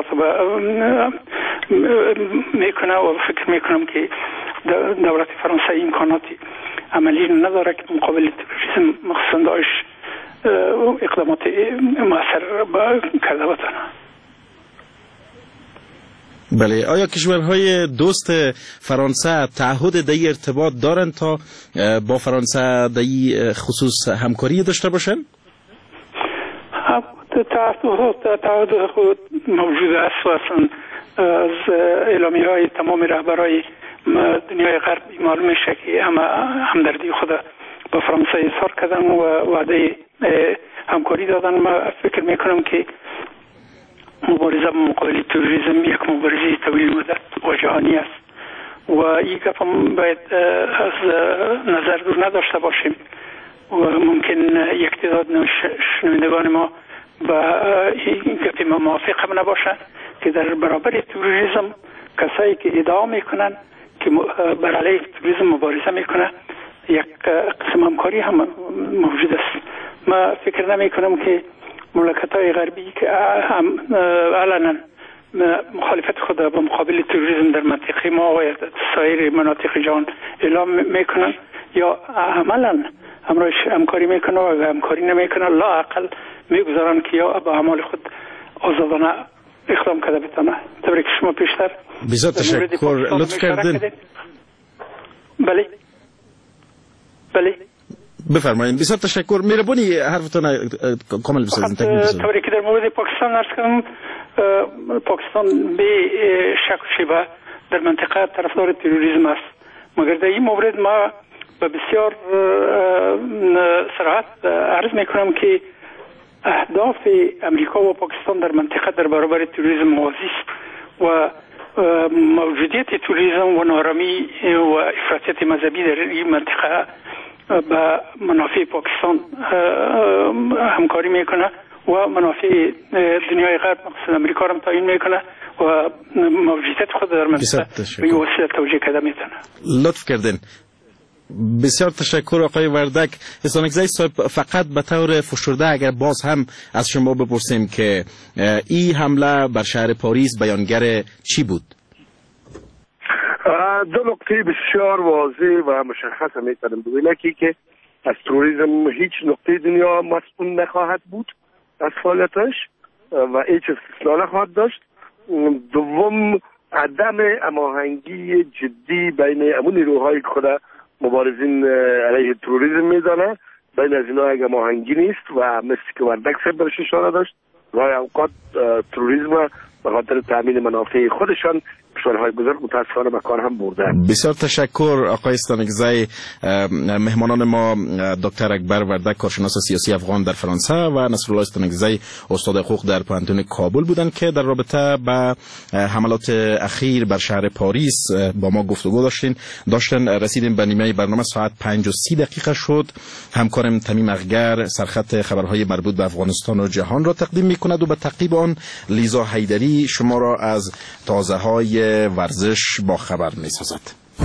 میکنه و فکر میکنم که دولت فرانسه امکانات عملی نداره که مقابل تروریسم مخصوصا داعش اقدامات مؤثر کرده بتونه. بله، آیا کشورهای دوست فرانسه تعهد در این ارتباط دارند تا با فرانسه در این خصوص همکاری داشته باشند؟ تعهد خود موجود است و اصلا از اعلامی های تمام رهبرای دنیای غرب معلوم میشه که همه همدردی خود با فرانسه اظهار کردن و وعده همکاری دادن. ما فکر میکنم که مبارزه با مقابل تروریسم یک مبارزه طویل مدت و جهانی است و این گپ هم باید از نظر دور نداشته باشیم و ممکن یک تعداد شنوندگان ما با این گپ ما موافق هم نباشند که در برابر تروریسم کسایی که ادعا میکنن که بر علیه تروریسم مبارزه میکنه یک قسم همکاری هم موجود است. ما فکر نمی کنم که مملکت‌های غربی که علنا مخالفت خود با مقابل تروریسم در منطقه ما و سایر مناطق جهان اعلام میکنن یا عملا همراهش همکاری میکنن و همکاری نمیکنن، لا اقل میگذارن که یا با اعمال خود آزادانه اقدام کرده بتونه. طوری که شما پیشتر بسیار تشکر لطف کردین. بله بله بفرمایید. بسیار تشکر، مهربانی حرفتون کامل بسازید. طوری که در مورد پاکستان عرض کردم، پاکستان به شک و شبه در منطقه طرفدار تروریسم است، مگر در این مورد ما به بسیار صراحت عرض میکنم که اهداف امریکا و پاکستان در منطقه در برابر تروریسم موازی است و موجودیت تروریسم و نارامی و افراطیت مذهبی در این منطقه با منافع پاکستان همکاری میکنه و منافع دنیای غرب مخصوصا امریکا را تعیین میکنه و موجودیت خود در منطقه به وسیله توجیه کرده میتونه. لطف کردین. بسیار تشکر آقای وردک. حسانکزی صاحب، فقط به طور فشرده اگر باز هم از شما بپرسیم که این حمله بر شهر پاریس بیانگر چی بود؟ دو نقطه بسیار واضح و مشخص میتونم بگویم که از تروریسم هیچ نقطه دنیا مسئول نخواهد بود از فعالیتش و هیچ استثنا نخواهد داشت. دوم، عدم هماهنگی جدی بین امون نیروهای خود مبارزین علیه تروریسم میدانه، بین از اینا یک هماهنگی نیست و مثل که وردک صاحب برش اشاره داشت، گاهی اوقات تروریسم به خاطر تامین منافع خودشان سالهای گذشته متاسفانه به کار هم بردن. بسیار تشکر آقای استانکزی. مهمانان ما دکتر اکبر وردک کارشناس سیاسی افغان در فرانسه و نصرالله استانکزی استاد حقوق در پانتون کابل بودند که در رابطه با حملات اخیر بر شهر پاریس با ما گفتگو داشتین داشتن رسیدیم به نیمه برنامه. ساعت پنج و سی دقیقه شد. همکارم تمیم اغگر سرخط خبرهای مربوط به افغانستان و جهان را تقدیم میکند و به تعقیب آن لیزا حیدری شما را از تازه های ورزش با خبر میسازد.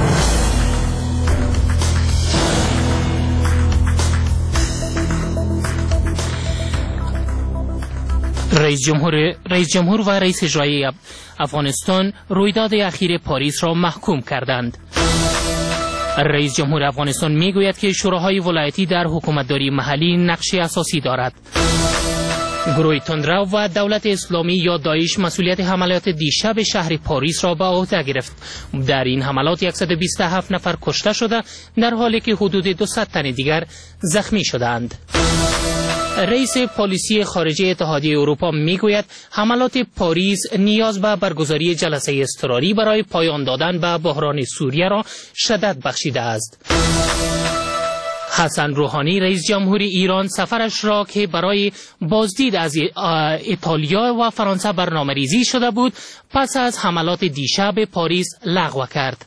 رئیس جمهور رئیس جمهور و رئیس اجرایی افغانستان رویداد اخیر پاریس را محکوم کردند. رئیس جمهور افغانستان میگوید که شوراهای ولایتی در حکومتداری محلی نقش اساسی دارد. گروه تندرو و دولت اسلامی یا داعش مسئولیت حملات دیشب شهر پاریس را به عهده گرفت. در این حملات صد و بیست و هفت نفر کشته شده در حالی که حدود دویست تن دیگر زخمی شدند. رئیس پلیسی خارجه اتحادیه اروپا میگوید حملات پاریس نیاز به برگزاری جلسه اضطراری برای پایان دادن به بحران سوریه را شدت بخشیده است. حسن روحانی رئیس جمهوری ایران سفرش را که برای بازدید از ایتالیا و فرانسه برنامه‌ریزی شده بود پس از حملات دیشب پاریس لغو کرد.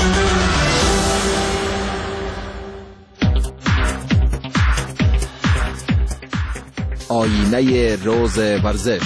آینه روز ورزش.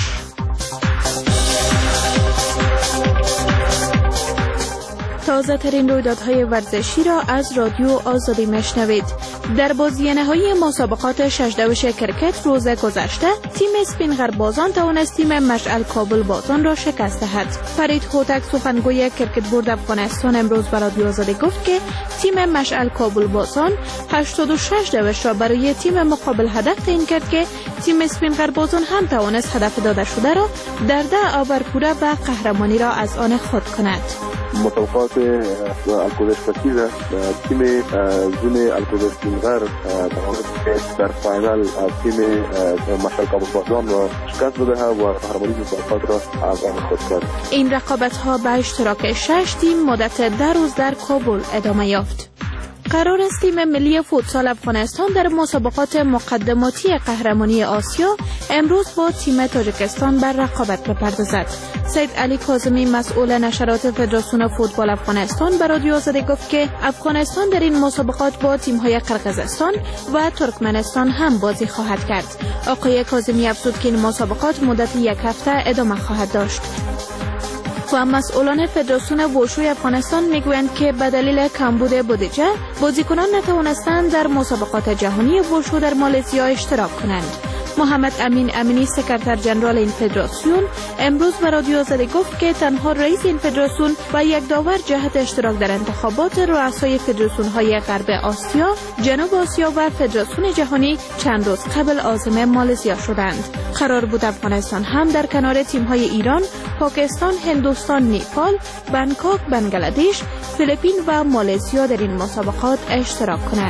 تازه ترین رویدادهای ورزشی را از رادیو آزادی میشنوید. در بازی نهایی مسابقات ششدوش کرکت روز گذشته تیم اسپین غربازان توانست تیم مشعل کابل بازان را شکست دهد. فرید هوتک سخنگوی کرکت بورد افغانستان امروز به رادیو آزادی گفت که تیم مشعل کابل بازان هشتاد و شش دوش را برای تیم مقابل هدف تعیین کرد که تیم اسپین غربازان هم توانست هدف داده شده را در ده آور پوره و قهرمانی را از آن خود کند. مسابقات الکودش پتیزه تیم زون الکودش تیمغر در فاینال تیم مشعل کابل بازان را شکست داده و قهرمانی مسابقات را از آن خود کرد. این رقابت ها به اشتراک شش تیم مدت ده روز در کابل ادامه یافت. قرار است تیم ملی فوتسال افغانستان در مسابقات مقدماتی قهرمانی آسیا امروز با تیم تاجیکستان بر رقابت بپردازد. سید علی کاظمی مسئول نشرات فدراسیون فوتبال افغانستان به رادیو آزادی گفت که افغانستان در این مسابقات با تیم‌های قرقیزستان و ترکمنستان هم بازی خواهد کرد. آقای کاظمی افزود که این مسابقات مدت یک هفته ادامه خواهد داشت. و مسئولان فدراسیون وشوی افغانستان میگویند که به دلیل کمبود بودجه بازیکنان نتوانستند در مسابقات جهانی وشو در مالزیا اشتراک کنند. محمد امین امینی سکرتر جنرال این فدراسیون امروز به رادیو آزادی گفت که تنها رئیس این فدراسیون و یک داور جهت اشتراک در انتخابات رؤسای فدراسیون‌های غرب آسیا، جنوب آسیا و فدراسیون جهانی چند روز قبل عازم مالزیا شدند. قرار بود افغانستان هم در کنار تیم‌های ایران، پاکستان، هندوستان، نیپال، بنکاک، بنگلادش، فیلیپین و مالزیا در این مسابقات اشتراک کند.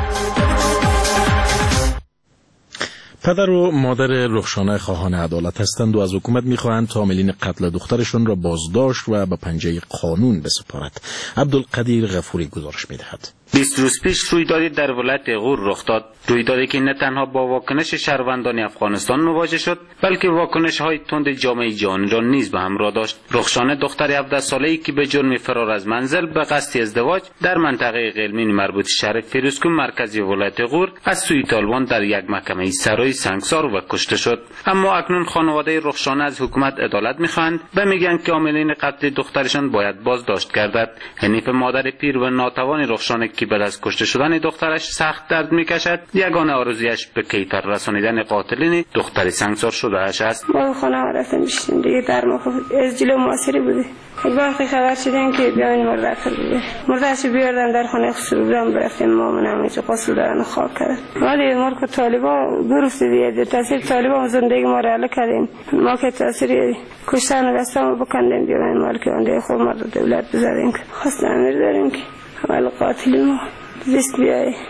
پدر و مادر رخشانه خواهان عدالت هستند و از حکومت می‌خواهند تا عاملین قتل دخترشون را بازداشت و به پنجه قانون بسپارد. عبدالقدیر غفوری گزارش می‌دهد. بیست روز پیش رویدادی در ولایت غور رخ داد. رویدادی که نه تنها با واکنش شهروندان افغانستان مواجه شد، بلکه واکنش‌های تند جامعه جهانی را نیز به همراه داشت. رخشانه دختر هفده ساله‌ای که به جرم فرار از منزل به قصد ازدواج در منطقه قلمین مربوط شهر فیروزکوه مرکزی ولایت غور از سوی طالبان در یک محکمه سرای سنگسار و کشته شد. اما اکنون خانواده رخشانه از حکومت عدالت می‌خواهند و میگن که عاملین قتل دخترشان باید بازداشت گردد. حنیف مادر پیر و ناتوان رخشانه که بعد از کشته شدن دخترش سخت درد میکشد، یگانه آرزویش به کیفر رسانیدن قاتلین دختر سنگسار شده اش است. ما خانه رفتیم بشیم دیگه در ما از جلو معاصری بوده. وقتی خبر شدیم که بیاین مرده فرد بوده، مردهش بیاردن در خانه خسروبرم برفتیم. ما من همیشه قصد دارن خواب کرد. ما دیگه ملک طالبان گرفت دیگه تاثیر طالبان زندگی ما را کردیم. ما که تاثیر کشتن دستم بکندیم بیاین ملک اون دیگه خوب مرد دولت بزنیم. خواست امیر داریم که اول قاتل ما دست بیای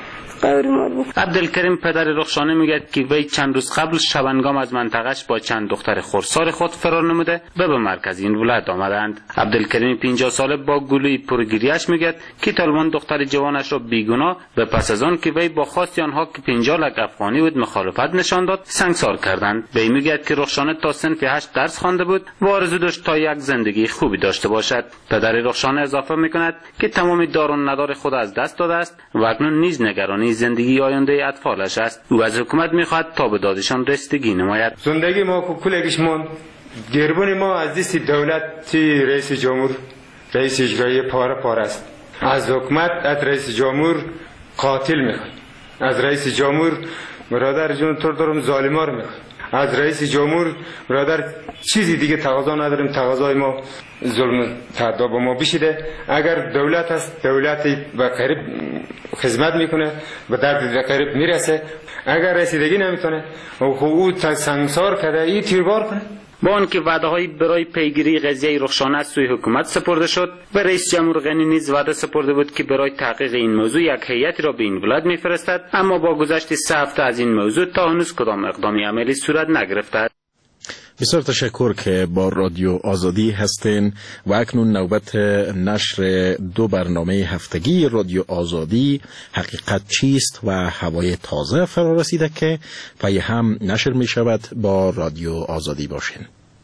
قوری مار بود. عبدالکریم پدر رخشانه میگه که وی چند روز قبل شبنگام از منطقهش با چند دختر خردسال خود فرار نموده و به مرکز این ولایت آمدند. عبدالکریم پنجاه ساله با گلوی پرگیریش میگه که طالبان دختر جوانش را بیگناه و پس از آن که وی با خواست آنها که پنجاه لک افغانی بود مخالفت نشان داد سنگسار کردند. وی میگه که رخشانه تا سنف هشت درس خوانده بود و آرزو داشت تا یک زندگی خوبی داشته باشد. پدر رخشانه اضافه میکند که تمام دار و ندار خود از دست داده است و اکنون نیز نگرانی زندگی آینده اطفالش است. او از حکومت میخواهد تا به دادشان رسیدگی نماید. زندگی ما کلگیش مون گربون ما از دست دولت رئیس جمهور رئیس اجرایی پاره پاره است. از حکومت از رئیس جمهور قاتل میخواد. از رئیس جمهور برادر جون تر دارم ظالما رو میخواد. از رئیس جمهور برادر چیزی دیگه تقاضا نداریم، تقاضای ما ظلم تعدی با ما بشیده. اگر دولت است دولتی به قریب خدمت میکنه به درد قریب میرسه، اگر رسیدگی نمیتونه او سنگسار کرده ای تیربار کنه. با آنکه وعده‌های برای پیگیری قضیه رخشانه از سوی حکومت سپرده شد و رئیس جمهور غنی نیز وعده سپرده بود که برای تحقیق این موضوع یک هیئتی را به این ولایت میفرستد، اما با گذشت سه هفته از این موضوع تا هنوز کدام اقدامی عملی صورت نگرفته. بسیار تشکر که با رادیو آزادی هستین و اکنون نوبت نشر دو برنامه هفتگی رادیو آزادی حقیقت چیست و هوای تازه فرا رسیده که پای هم نشر می شود. با رادیو آزادی باشین.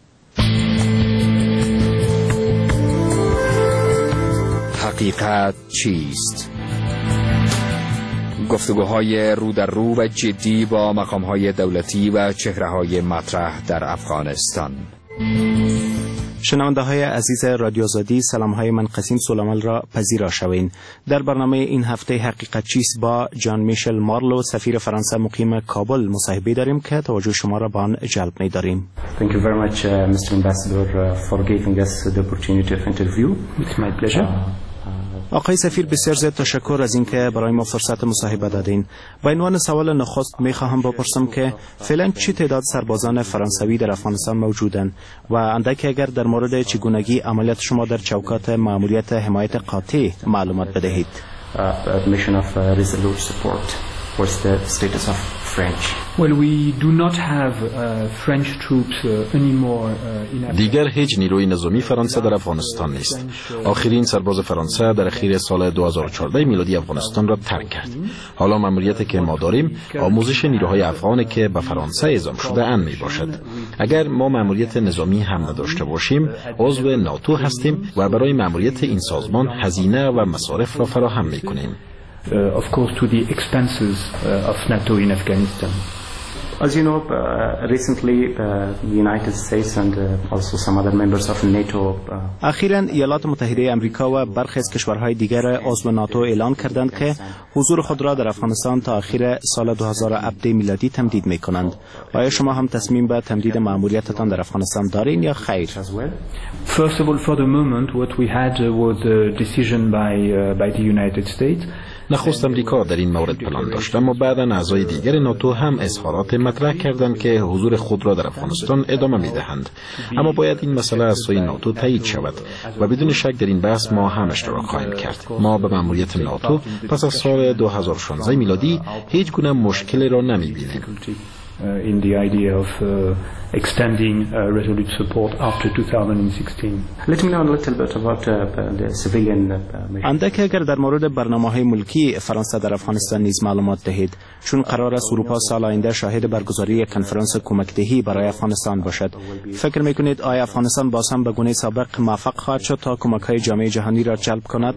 حقیقت چیست؟ گفتگوهای رو در رو و جدی با مقامهای دولتی و چهره‌های مطرح در افغانستان. شنونده های عزیز رادیو آزادی، سلام های من قسیم سلیمان را پذیرا شوین. در برنامه این هفته حقیقت چیست با جان میشل مارلو سفیر فرانسه مقیم کابل مصاحبه داریم که توجه شما را به آن جلب می داریم. Thank you very much uh, Mister Ambassador uh, for giving us the opportunity of interview. It's my pleasure. Uh, آقای سفیر بسیار زیاد تشکر از اینکه برای ما فرصت مصاحبه دادین. با عنوان سوال نخست می خواهم بپرسم که فعلا چه تعداد سربازان فرانسوی در افغانستان موجودند و اندک اگر در مورد چگونگی عملیات شما در چوکات مأموریت حمایت قاطع معلومات بدهید. mission of resolute support. What's the status of French? Well, we do not have uh, French troops uh, anymore uh, in دیگر هیچ نیروی نظامی فرانسه در افغانستان نیست. آخرین سرباز فرانسه در اخیر سال دو هزار و چهارده میلادی افغانستان را ترک کرد. حالا مأموریتی که ما داریم آموزش نیروهای افغانی که به فرانسه اعزام شده اند می باشد. اگر ما مأموریت نظامی هم نداشته باشیم عضو ناتو هستیم و برای مأموریت این سازمان هزینه و مصارف را فراهم می کنیم. Uh, of course to the expenses uh, of NATO in Afghanistan. As you know, uh, recently uh, the United States and uh, also some other members of NATO. Uh, اخیراً ایالات متحده آمریکا و برخی از کشورهای دیگر عضو ناتو اعلان کردند که حضور خود را در افغانستان تا آخر سال دو هزار و هفده میلادی تمدید می کنند. آیا شما هم تصمیم به تمدید مأموریتتان در افغانستان دارین یا خیر؟ First of all, for the moment, what we had was a decision by uh, by the United States. نخست امریکا در این مورد پلان داشت، اما بعداً اعضای دیگر ناتو هم اظهارات مطرح کردند که حضور خود را در افغانستان ادامه می‌دهند. اما باید این مسئله از سوی ناتو تایید شود و بدون شک در این بحث ما هم اشتراک خواهیم کرد. ما به مأموریت ناتو پس از سال دو هزار و شانزده میلادی هیچ گونه مشکلی را نمی‌بینیم. Uh, in the idea of uh, extending uh, resolute support after two thousand sixteen. Let me know a little bit about uh, the civilian uh, اندک اگر در مورد برنامه‌های ملکی فرانسه در افغانستان نیز معلومات دهید، چون قرار است اروپا سال آینده شاهد برگزاری یک کنفرانس کمک‌دهی برای افغانستان باشد. فکر می‌کنید آیا افغانستان باز هم به گونه سابق موفق خواهد شد تا کمک‌های جامعه جهانی را جلب کند؟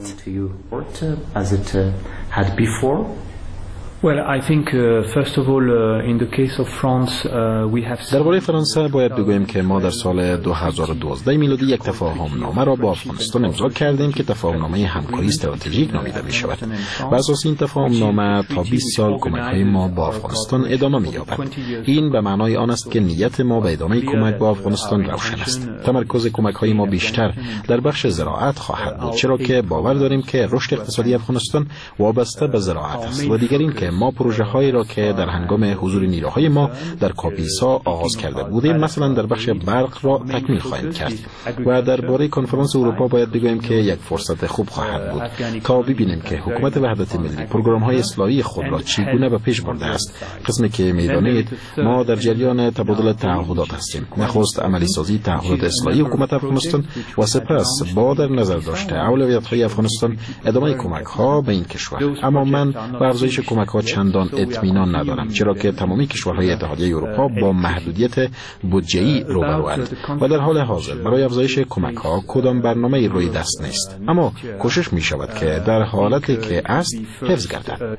As it uh, had before. Well, I think uh, first of all uh, in the case of France uh, we have درباره فرانسه باید بگوییم که ما در سال دو هزار و دوازده میلادی یک تفاهم نامه را با افغانستان امضا کردیم که تفاهم نامه همکاری استراتژیک نامیده می شود. بر اساس این تفاهم نامه تا بیست سال کمک‌های ما با افغانستان ادامه می‌یابد. این به معنای آن است که نیت ما به ادامه کمک با افغانستان روشن است. تمرکز کمک‌های ما بیشتر در بخش زراعت خواهد بود، چرا که باور داریم که رشد اقتصادی افغانستان وابسته به زراعت است و دیگر این که ما پروژه هایی را که در هنگام حضور نیروهای ما در کاپیسا آغاز کرده بودیم، مثلا در بخش برق را تکمیل خواهیم کرد. و درباره کنفرانس اروپا باید بگوییم که یک فرصت خوب خواهد بود تا ببینیم که حکومت وحدت ملی پروگرام های اصلاحی خود را چگونه به پیش برده است. قسمی که می‌دانید ما در جریان تبادل تعهدات هستیم. نخست عملی سازی تعهدات اصلاحی حکومت افغانستان و سپس با در نظر داشته اولویت‌های افغانستان ادامه کمک‌ها به این کشور. اما من به افزایش کمک‌ها چندان اطمینان ندارم، چرا که تمامی کشورهای اتحادیه اروپا با محدودیت بودجه‌ای روبروند و در حال حاضر برای افزایش کمک‌ها کدام برنامه‌ای روی دست نیست. اما کوشش می‌شود که در حالتی که است حفظ گردد.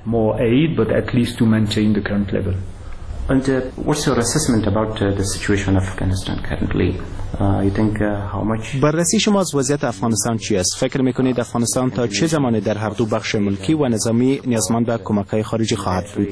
And uh, what's your assessment about uh, the situation of Afghanistan currently? Uh, you think uh, how much بررسی شما از وضعیت افغانستان چی است؟ فکر می‌کنید افغانستان تا چه زمانی در هر دو بخش ملکی و نظامی نیازمند به کمک‌های خارجی خواهد بود؟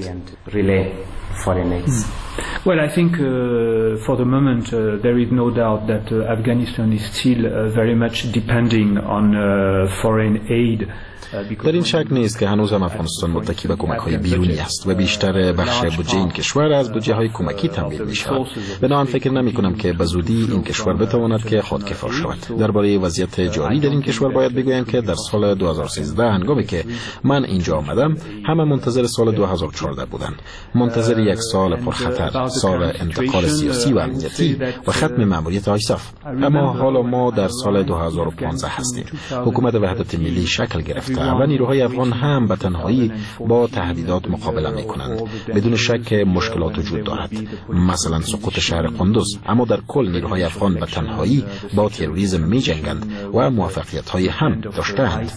Well, I think uh, for the moment uh, there is no doubt that uh, Afghanistan is still uh, very much depending on uh, foreign aid. در این شک نیست که هنوز هم افغانستان متکی به کمک‌های بیرونی است و بیشتر بخش بودجه این کشور از بودجه‌های کمکی تامین می‌شود. بنابراین فکر نمی‌کنم که به زودی این کشور بتواند که خودکفا شود. درباره وضعیت جاری در این کشور باید بگویم که در سال دو هزار و سیزده هنگامی که من اینجا آمدم، همه منتظر سال دو هزار و چهارده بودند. منتظر یک سال پرخطر، سال انتقال سیاسی و امنیتی و ختم مأموریت آیساف. اما حالا ما در سال دو هزار و پانزده هستیم. حکومت وحدت ملی شکل گرفته و نیروهای افغان هم به تنهایی با تهدیدات مقابله می‌کنند. بدون شک مشکلات وجود دارد، مثلا سقوط شهر قندوز، اما در کل نیروهای افغان به تنهایی با تروریسم می‌جنگند و موفقیت‌های هم داشته‌اند.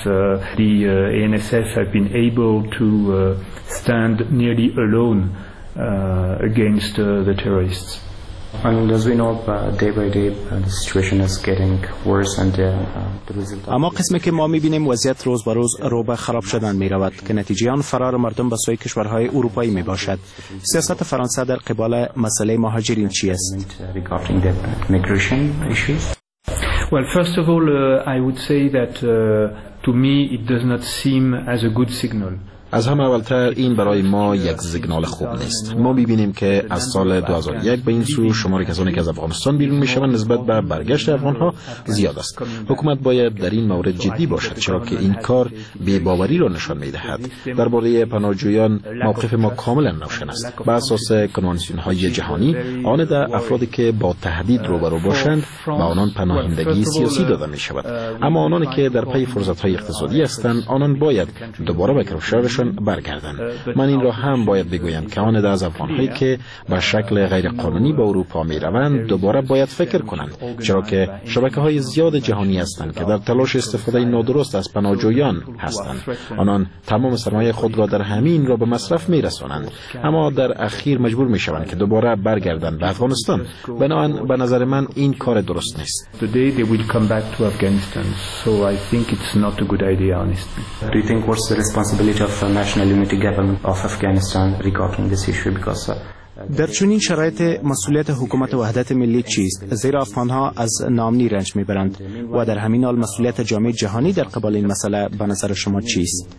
And as we know, uh, day by day, uh, the situation is getting worse and uh, the result. اما قسمی که ما می‌بینیم وضعیت روز به روز رو به خراب شدن می‌رود که نتیجه آن فرار مردم به سوی کشورهای اروپایی میباشد. سیاست فرانسه در قبال مسئله مهاجرین چی است؟ Regarding the migration issues. Well, first of all, uh, I would say that uh, to me it does not seem as a good signal. از همه اولتر این برای ما یک سیگنال خوب نیست. ما می‌بینیم که از سال دو هزار و یک به این سو شمار کسانی که از افغانستان بیرون می‌شوند نسبت به برگشت افغان‌ها زیاد است. حکومت باید در این مورد جدی باشد، چرا که این کار بی‌باوری را نشان می‌دهد. درباره پناهجویان موقف ما کاملا روشن است. بر اساس کنوانسیون‌های جهانی، آن در افرادی که با تهدید روبرو باشند با آنان پناهندگی سیاسی داده می‌شود. اما آنانی که در پی فرصت‌های اقتصادی هستند، آنان باید دوباره به کشورشان برگردن. من این را هم باید بگویم که آن از افغان‌هایی که به شکل غیر قانونی به اروپا می‌روند دوباره باید فکر کنند، چرا که شبکه‌های زیاد جهانی هستند که در تلاش استفاده نادرست از پناهجویان هستند. آنان تمام سرمایه خود را در همین را به مصرف می‌رسانند، اما در اخیر مجبور می‌شوند که دوباره برگردند به افغانستان. بنابراین به نظر من این کار درست نیست. Today they will come back to Afghanistan, so I think it's not a good idea, honestly. Do you think what's the responsibility of the national unity government of Afghanistan regarding this issue? Because در چنین شرایط مسئولیت حکومت وحدت ملی چیست؟ زیرا افغان‌ها از ناامنی رنج میبرند و در همین حال مسئولیت جامعه جهانی در قبال این مسئله به نظر شما چیست؟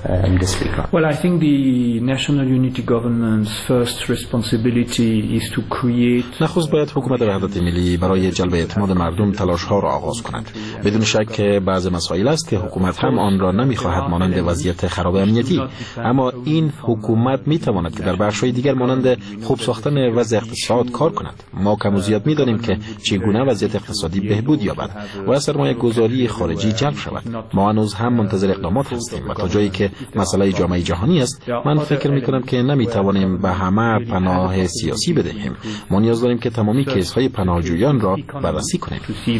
Well, I think the national unity government's first responsibility is to create. نخست باید حکومت وحدت ملی برای جلب اعتماد مردم تلاش‌ها را آغاز کند. بدون شک که بعض مسائل است که حکومت هم آن را نمی‌خواهد مانند وضعیت خراب امنیتی، اما این حکومت می‌تواند که در بخش‌های دیگر مانند خوب ساختن وضع اقتصاد کار کند. ما کم و زیاد می‌دانیم که چگونه وضعیت اقتصادی بهبود یابد و سرمایه‌گذاری خارجی جلب شود. ما هنوز هم منتظر اقدامات هستیم و تا جایی که مسئله جامعه جهانی است، من فکر می‌کنم که نمی‌توانیم به همه پناه سیاسی بدهیم. ما نیاز داریم که تمامی کیس‌های پناهجویان را بررسی کنیم.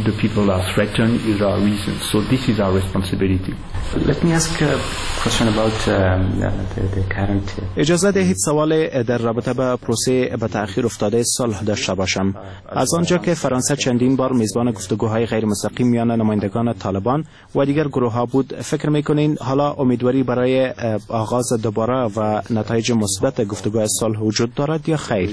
اجازه دهید سوال در رابطه با پروسه به تأخیر افتاده صلح داشته باشم. از آنجا که فرانسه چندین بار میزبان گفتگوهای غیر مستقیم میان نمایندگان طالبان و دیگر گروه‌ها بود، فکر می‌کنین حالا امیدواری بر برای آغاز دوباره و نتایج مثبت گفتگوهای صلح وجود دارد یا خیر؟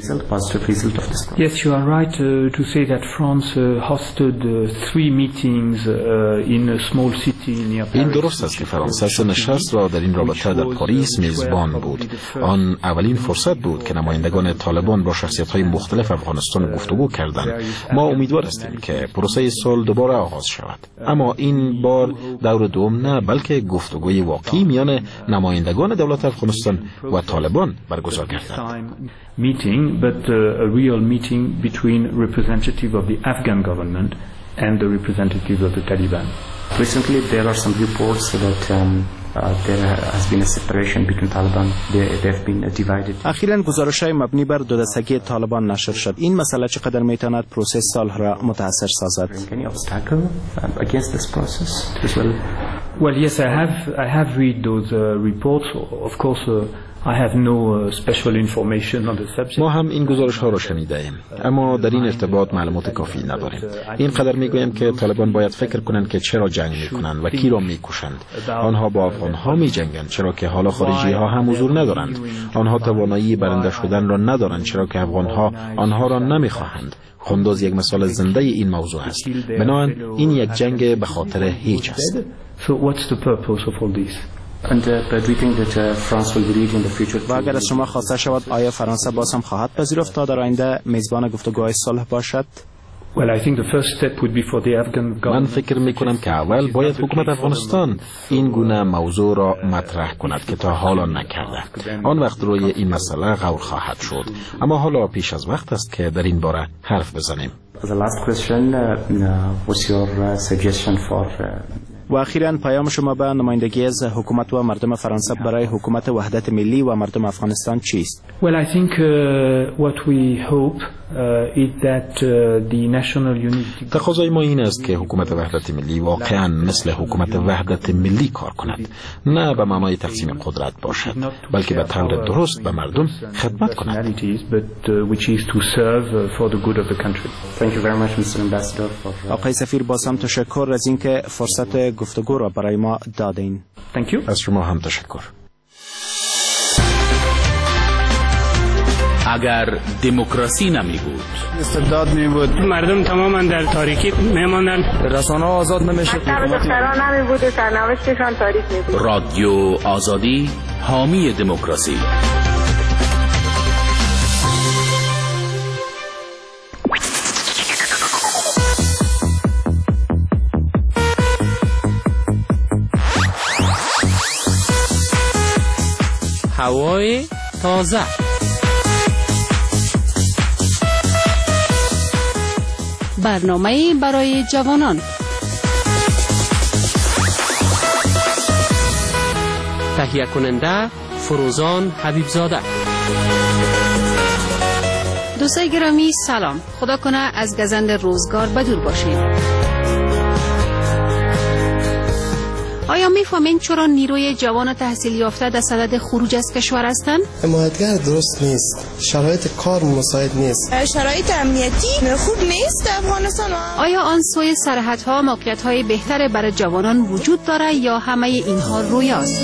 Yes, you are right uh, to say that France uh, hosted uh, three meetings uh, in a small city near Paris. این درست است که فرانسه سه نشست را در این رابطه در پاریس میزبان بود. آن اولین فرصت بود که نمایندگان طالبان با شخصیت‌های مختلف افغانستان گفتگو کردند. ما امیدوار هستیم که پروسه صلح دوباره آغاز شود. اما این بار دور دوم نه، بلکه گفتگوی واقعی میان نمایندگان دولت افغانستان و طالبان برگزار گردد. Meeting, but uh, a real meeting between representative of the Afghan government and the representative of the Taliban. Recently, there are some reports that um, uh, there has been a separation between Taliban. They, they've been divided. اخیراً گزارش‌های مبنی بر دو دستگی طالبان نشر شد. این مسئله چقدر میتواند پروسه صلح را متأثر سازد؟ Any obstacle against this process as well? Well, yes, I have. I have read those uh, reports. Of course. Uh, I have no uh, special information on the subject. ما هم این گزارش ها را شنیده ایم، اما در این ارتباط معلومات کافی نداریم. این قدر میگویم که طالبان باید فکر کنند که چرا جنگ میکنند و کی را میکشند. آنها با افغان ها میجنگند چرا که حالا خارجی ها هم حضور ندارند. آنها توانایی برنده شدن را ندارند چرا که افغان ها آنها را نمیخواهند. خندوز یک مثال زنده این موضوع است. بنابراین این یک جنگ به خاطر هیچ است. So what's the purpose of all this? And uh, but we think that uh, France will be leading the future. و اگر از شما خواسته شود آیا فرانسه باز هم خواهد پذیرفت تا در آینده میزبان گفتگوهای صلح باشد؟ Well, I think the first step would be for the Afghan government. من فکر میکنم که اول باید حکومت افغانستان این گونه موضوع را مطرح کند که تا حالا نکرده. آن وقت روی این مسئله غور خواهد شد. اما حالا پیش از وقت است که در این باره حرف بزنیم. The last question, uh, what's your uh, suggestion for uh, و اخیراً پیام شما به نمایندگی از حکومت و مردم فرانسه برای حکومت وحدت ملی و مردم افغانستان چیست؟ Well, I think uh, what we hope uh, is that uh, the national unity. تقاضای ما این است که حکومت وحدت ملی واقعاً مثل حکومت وحدت ملی کار کند، نه به معنای تقسیم قدرت باشد، بلکه به طور درست به مردم خدمت کند. آقای سفیر باز هم تشکر از اینکه فرصت گفتگو را برای ما دادین. از شما هم تشکر. اگر دموکراسی نمی بود، استبداد می بود، مردم تماما در تاریکی می ماندند، رسانه آزاد نمی شد، دختران نمی بود، سرنوشتشان تاریک می بود. رادیو آزادی حامی دموکراسی. هوای تازه. برنامه برای جوانان. تهیه کننده فروزان حبیبزاده. دوستای گرامی سلام. خدا کنه از گزند روزگار بدور باشید. آیا میفهمین چرا نیروی جوان تحصیل یافته در صدد خروج از کشور هستند؟ حمایتگر درست نیست. شرایط کار مساعد نیست. شرایط امنیتی خوب نیست در افغانستان. آیا آن سوی سرحدها موقعیت‌های بهتر برای جوانان وجود دارد یا همه اینها رویاست؟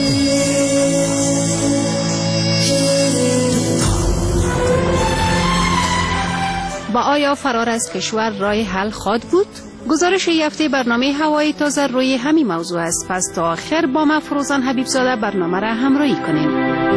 با آیا فرار از کشور راه حل خواهد بود؟ گزارش یافته برنامه هوای تازه روی همین موضوع است. پس تا آخر با ما فروزان حبیبزاده برنامه را همراهی کنیم.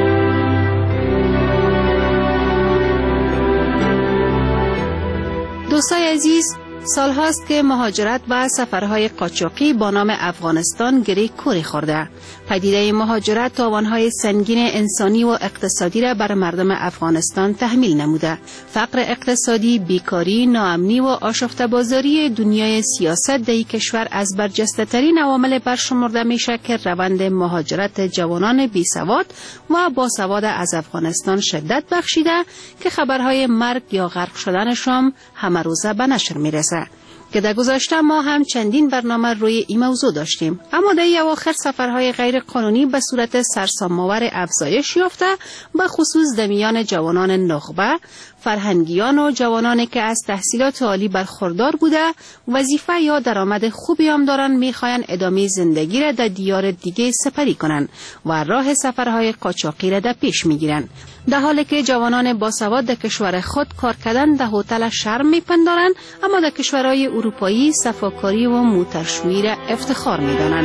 دوستای عزیز، سال هاست که مهاجرت و سفرهای قاچاقی با نام افغانستان گره کوری خورده. پدیده مهاجرت تاوانهای سنگین انسانی و اقتصادی را بر مردم افغانستان تحمیل نموده. فقر اقتصادی، بیکاری، ناامنی و آشفته بازاری دنیای سیاست در کشور از برجسته ترین عوامل برشمرده میشه که روند مهاجرت جوانان بی سواد و باسواد از افغانستان شدت بخشیده که خبرهای مرگ یا غرق شدنشان همه روزه به نشر میرسه. که در گذشته ما هم چندین برنامه روی این موضوع داشتیم، اما در اواخر سفرهای غیر قانونی به صورت سرسام‌آور افزایش یافته، به خصوص در میان جوانان نخبه، فرهنگیان و جوانانی که از تحصیلات عالی برخوردار بوده، وظیفه یا درآمد خوبی هم دارن، میخواین ادامه زندگی را در دیار دیگه سپری کنن و راه سفرهای قاچاقی را در پیش میگیرن، در حالی که جوانان باسواد در کشور خود کار کردن در هتل شرم میپندارن، اما در کشورهای اروپایی صفاکاری و موترشویی را افتخار میدانند.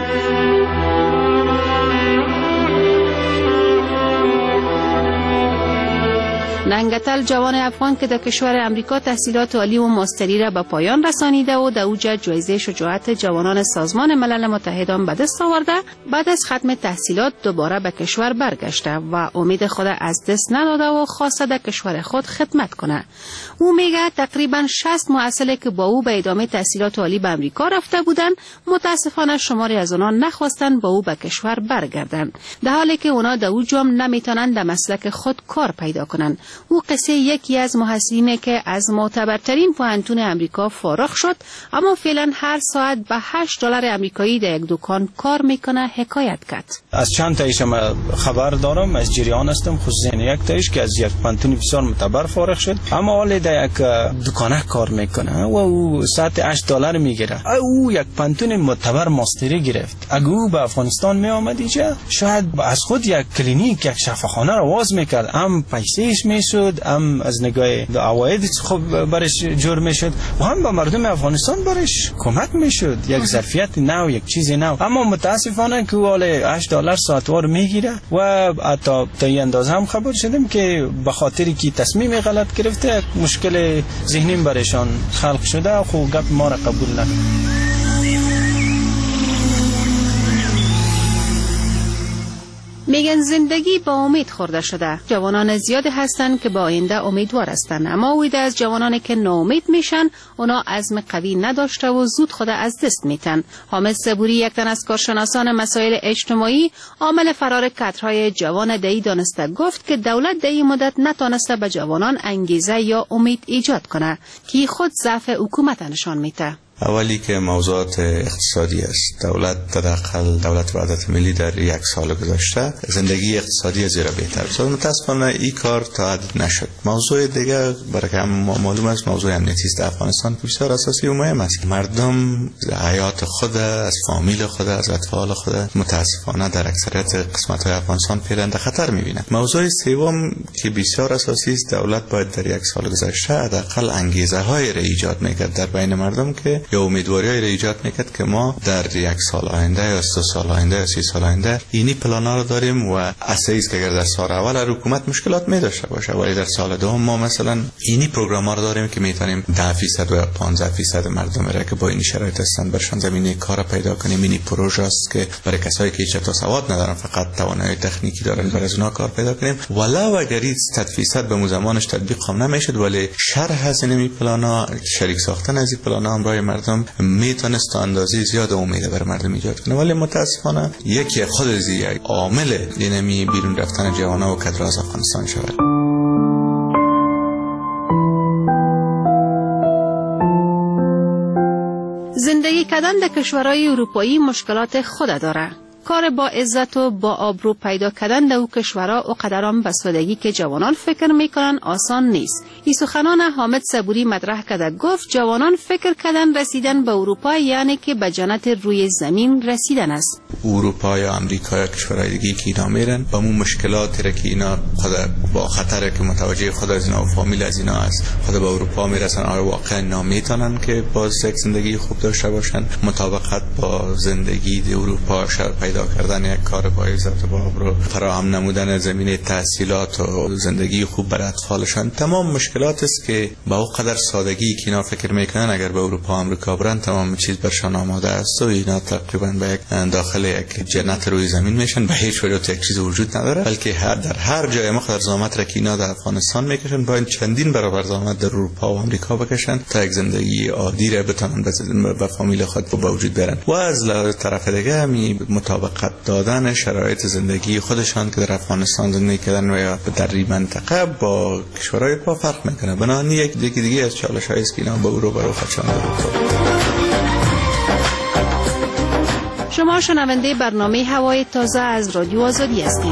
ننگتل جوان افغان که در کشور امریکا تحصیلات عالی و ماستری را به پایان رسانیده و در اوج جایزه شجاعت جوانان سازمان ملل متحد به دست آورده، بعد از ختم تحصیلات دوباره به کشور برگشته و امید خود از دست نداده و خواسته در کشور خود خدمت کنه. او میگه تقریبا شصت معسل که با او به ادامه تحصیلات عالی به امریکا رفته بودند، متاسفانه شماری از آنها نخواستند با او به کشور برگردند، در حالی که اونا در اوج هم نمیتونن در مسلک خود کار پیدا کنند. او قصه یکی از محصلینه که از معتبرترین پوهنتون امریکا فارغ شد، اما فعلا هر ساعت به هشت دلار امریکایی در یک دکان کار میکنه حکایت کرد. از چند تایش خبر دارم، از جریان هستم، خصوصا یک تایش که از یک پوهنتون بسیار معتبر فارغ شد، اما حالا در یک دکانه کار میکنه و او ساعت هشت دلار میگیره. او یک پوهنتون معتبر ماستری گرفت. اگه او به افغانستان می آمد اینجا، شاید از خود یک کلینیک، یک شفاخانه را واز میکرد، هم پیسهش میشد، هم از نگاه عواید خوب برش جور میشد و هم به مردم افغانستان برش کمک میشد، یک ظرفیت نو، یک چیز نو. اما متاسفانه که حالا هشت دلار ساعتوار میگیره و حتی تا این اندازه هم خبر شدیم که به خاطری که تصمیم غلط گرفته مشکل ذهنی برشان خلق شده، خب گپ ما را قبول نکنه. میگن زندگی با امید خورده شده. جوانان زیادی هستند که با آینده امیدوار هستند، اما اویده از جوانانی که ناامید میشن، اونا عزم قوی نداشته و زود خود از دست میتن. حامد صبوری، یک تن از کارشناسان مسائل اجتماعی، عامل فرار کادرهای جوان دهی دانسته، گفت که دولت در این مدت نتانسته به جوانان انگیزه یا امید ایجاد کنه که خود ضعف حکومت نشان میده. اولی که موضوعات اقتصادی است. دولت تداخل دولت وحدت ملی در یک سال گذشته زندگی اقتصادی زیرا بهتر شد. متاسفانه این کار تا حد نشد. موضوع دیگه برای که معلوم است موضوع امنیتی است در افغانستان بسیار اساسی و مهم است. مردم حیات خود، از فامیل خود، از اطفال خود متاسفانه در اکثریت قسمت‌های افغانستان پیرنده خطر می‌بینند. موضوع سوم که بسیار اساسی است، دولت باید در یک سال گذشته حداقل انگیزه‌های را ایجاد می‌کرد در بین مردم که یا امیدواری‌های را ایجاد میکرد که ما در یک سال آینده یا سه سال آینده یا سی سال آینده اینی پلانا رو داریم و اساسی است که اگر در سال اول حکومت مشکلات می داشته باشه ولی در سال دوم ما مثلا اینی پروگرام ها رو داریم که میتونیم ده درصد و پانزده درصد مردم را که با این شرایط هستند برشان زمینه کار پیدا کنیم. اینی پروژه است که برای کسایی که هیچ سواد ندارن فقط توانایی تکنیکی دارن برای اونها کار پیدا کنیم. ولو اگر صد درصد به زمانش تطبیق هم نمیشد ولی شرح از این پلانا، شریک ساختن از این پلانا هم برای مردم میتونست تا اندازه زیاد امید برای مردم ایجاد کنه. ولی متاسفانه یکی خود از یک عامل اینمی بیرون رفتن جوانان و کادر از افغانستان شود. زندگی کردن در کشورهای اروپایی مشکلات خود داره. کار با عزت و با آبرو پیدا کردن در او کشورها او قدران به سادگی که جوانان فکر میکنن آسان نیست. این سخنان حامد صبوری مطرح کرده، گفت جوانان فکر کردن رسیدن به اروپا یعنی که به جنت روی زمین رسیدن است. اروپا یا امریکا یا کشورهای دیگه که اینا میرن با مو مشکلاتی را که اینا خود با خطر که متوجه خود از اینا و فامیل از اینا است خود به اروپا میرسن، آره واقعا نمیتونن که باز یک زندگی خوب داشته باشن، مطابقت با زندگی در اروپا شر پیدا کردن یک کار با عزت و آبرو، فراهم نمودن زمینه تحصیلات و زندگی خوب برای اطفالشان، تمام مشکلات است که با او قدر سادگی که اینا فکر میکنن اگر به اروپا و آمریکا برن تمام چیز برشان آماده است و اینا تقریبا به یک داخل یک جنت روی زمین میشن. به هیچ وجه یک چیز وجود نداره، بلکه هر در هر جای مقدار زحمت را که اینا در افغانستان میکشن باید چندین برابر زحمت در اروپا و آمریکا بکشن تا یک زندگی عادی را بتونن به فامیل خود به وجود بیارن. و از طرف دیگه همین مطابقت دادن شرایط زندگی خودشان که در افغانستان زندگی کردن و یا در این منطقه با کشورهای پا فرق میکنه. بنابراین یک دیگه دیگه از چالش‌هایی است که اینا با او رو برو خدشان دارن. شما شنونده برنامه هوای تازه از رادیو آزادی هستید.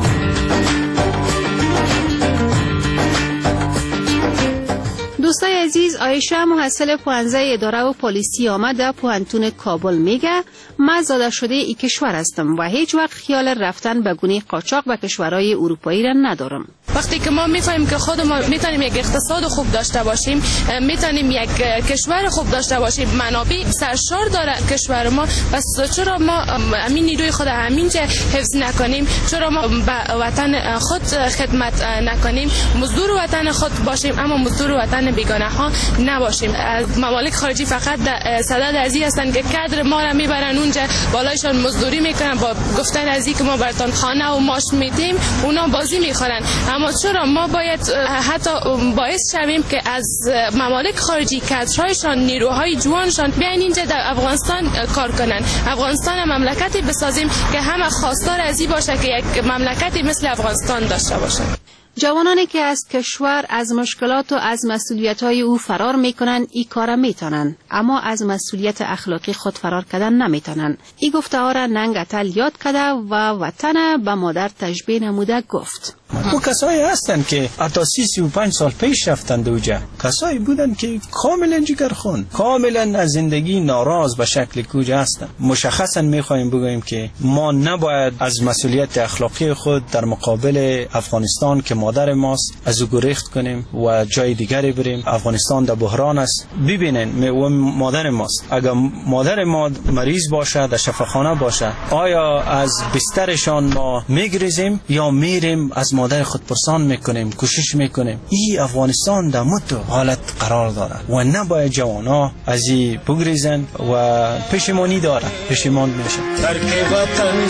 دوستای عزیز، عایشه محصل پانزده اداره و پلیسی آمد در پوهنتون کابل میگه من زاده شده ای کشور هستم و هیچ وقت خیال رفتن به گونه قاچاق به کشورهای اروپایی را ندارم. وقتی که ما میفهمیم که خود ما میتونیم یک اقتصاد خوب داشته باشیم، میتونیم یک کشور خوب داشته باشیم، منابع سرشار داره کشور ما، پس چرا ما همین نیروی خود همینجا حفظ نکنیم؟ چرا ما به وطن خود خدمت نکنیم؟ مزدور وطن خود باشیم اما مزدور وطن بیگانه ها نباشیم. از ممالک خارجی فقط صدد ازی هستن که کادر ما را میبرن اونجا، بالایشان مزدوری میکنن، با گفتن ازی که ما براتون خانه و ماش میدیم اونا بازی میخورن. اما چرا ما باید حتی باعث شویم که از ممالک خارجی کادرهایشان، نیروهای جوانشان بیاین اینجا در افغانستان کار کنن؟ افغانستان مملکتی بسازیم که همه خواستار ازی باشه که یک مملکتی مثل افغانستان داشته باشه. جوانانی که از کشور از مشکلات و از مسئولیت‌های او فرار می‌کنند این کار می‌تونن، اما از مسئولیت اخلاقی خود فرار کردن نمی‌تونن. این گفته‌ها را ننگ اتل یاد کرده و وطن به مادر تشبیه نموده گفت. او کسایی هستن که حتی سی سی و پنج سال پیش رفتن دوجه، کسایی بودن که کاملا جگرخون، کاملا از زندگی ناراض به شکل کوجه هستن. مشخصا میخوایم بگوییم که ما نباید از مسئولیت اخلاقی خود در مقابل افغانستان که مادر ماست از او گریخت کنیم و جای دیگری بریم. افغانستان در بحران است. ببینین و مادر ماست، اگر مادر ما مریض باشه در شفاخانه باشه، آیا از بسترشان ما میگریزیم یا میریم از مادر خود پرسان میکنیم، کوشش میکنیم؟ این افغانستان در متو حالت قرار داره و نباید جوانا از این بگریزن و پشیمانی داره، پشیمان میشن. ترک وطن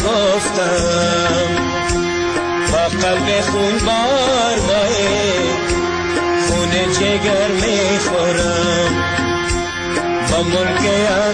گفتم با قلب خون بار باید خون جگر میخورم با ملک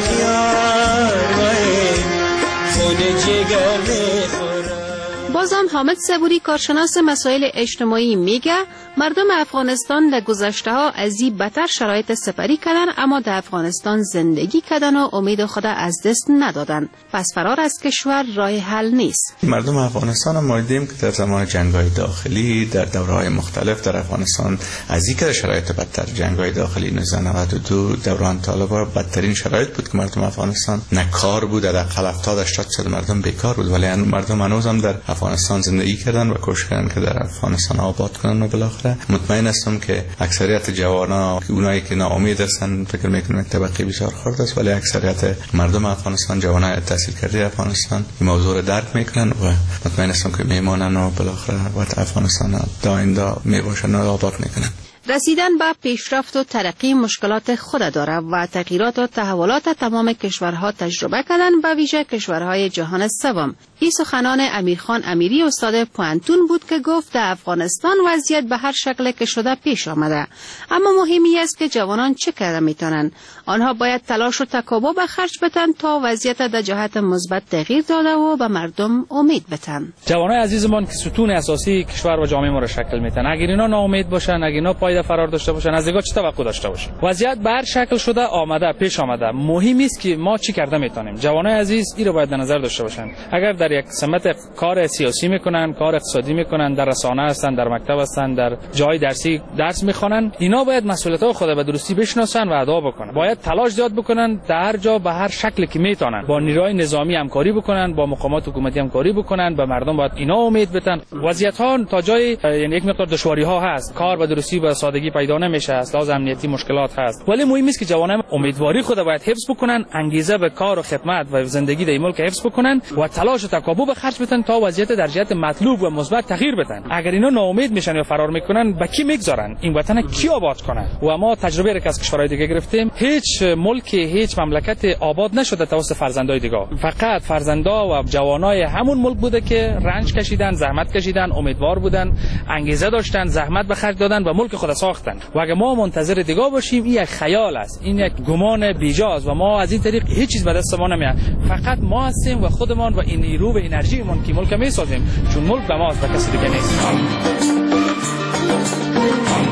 اخیار باید خون جگر میخورم. بازم حامد صبوری کارشناس مسائل اجتماعی میگه مردم افغانستان در گذشته ها از این بدتر شرایط سپری کردن، اما در افغانستان زندگی کردن و امید خود از دست ندادن. پس فرار از کشور راه حل نیست. مردم افغانستان ما دیدیم که در زمان جنگ‌های داخلی در دوره‌های مختلف در افغانستان از اینکه شرایط بدتر، جنگ‌های داخلی نوزده نود و دو دوران طالبان بدترین شرایط بود که مردم افغانستان نه کار بود، در هفتاد هشتاد درصد مردم بیکار بود، ولی مردم هنوز هم در افغانستان زندگی کردن و کوشش کردن که در افغانستان آباد کنن و بالاخره مطمئن هستم که اکثریت جوانان، اونایی که ناامید هستن، فکر میکنم طبقه بسیار خرد است، ولی اکثریت مردم افغانستان، جوانای تحصیل کرده افغانستان این موضوع رو درک میکنن و مطمئن هستم که میمونن و بالاخره وقت افغانستان دائنده میباشن و آباد میکنن. رسیدن به پیشرفت و ترقی مشکلات خود داره و تغییرات و تحولات تمام کشورها تجربه کردن، به ویژه کشورهای جهان سوم. این سخنان امیرخان امیری استاد پوهنتون بود که گفت در افغانستان وضعیت به هر شکل که شده پیش آمده، اما مهمی است که جوانان چه کرده میتونن. آنها باید تلاش و تکابر به خرج بدن تا وضعیت در جهت مثبت تغییر داده و به مردم امید بدن. جوانای عزیزمان که ستون اساسی کشور و جامعه ما را شکل میدن، اگر اینا ناامید باشن، اگر اینا پایده فرار داشته باشن، از دیگه چه توقع داشته باشیم؟ وضعیت به هر شکل شده آمده، پیش آمده. مهم است که ما چی کرده میتونیم. جوانای عزیز این رو باید در نظر داشته باشن. اگر در یک سمت کار سیاسی میکنن، کار اقتصادی میکنن، در رسانه هستن، در مکتب هستن، در جای درسی درس میخوانن، اینا باید مسئولیت‌های خود به درستی بشناسن و ادا بکنن. باید تلاش زیاد بکنن، در هر جا به هر شکلی که میتونن با نیروهای نظامی همکاری بکنن، با مقامات حکومتی همکاری بکنن، به مردم باید اینا امید بدن. وضعیت ها تا جای یعنی یک مقدار دشواری ها هست، کار به درستی و سادگی پیدا نمیشه، از لحاظ امنیتی مشکلات هست، ولی مهم است که جوانان امیدواری خود باید حفظ بکنن، انگیزه به کار و خدمت و زندگی در این ملک حفظ بکنن و تلاش و تکابر به خرج بدن تا وضعیت در جهت مطلوب و مثبت تغییر بدن. اگر اینا ناامید میشن یا فرار میکنن، به کی میگذارن؟ این وطن کی آباد کنه؟ و ما تجربه را که از کشورهای دیگه گرفتیم، هیچ ملک، هیچ مملکت آباد نشده توسط فرزندای دیگه. فقط فرزندا و جوانای همون ملک بوده که رنج کشیدن، زحمت کشیدن، امیدوار بودن، انگیزه داشتن، زحمت به خرج دادن و ملک خود ساختن. و اگر ما منتظر دیگه باشیم، این یک خیال است، این یک گمان بیجاست و ما از این طریق هیچ چیز به دست ما نمیاد. فقط ما هستیم و خودمان و این نیرو و انرژی من که ملک میسازیم، چون ملک به ماست و کسی دیگه نیست.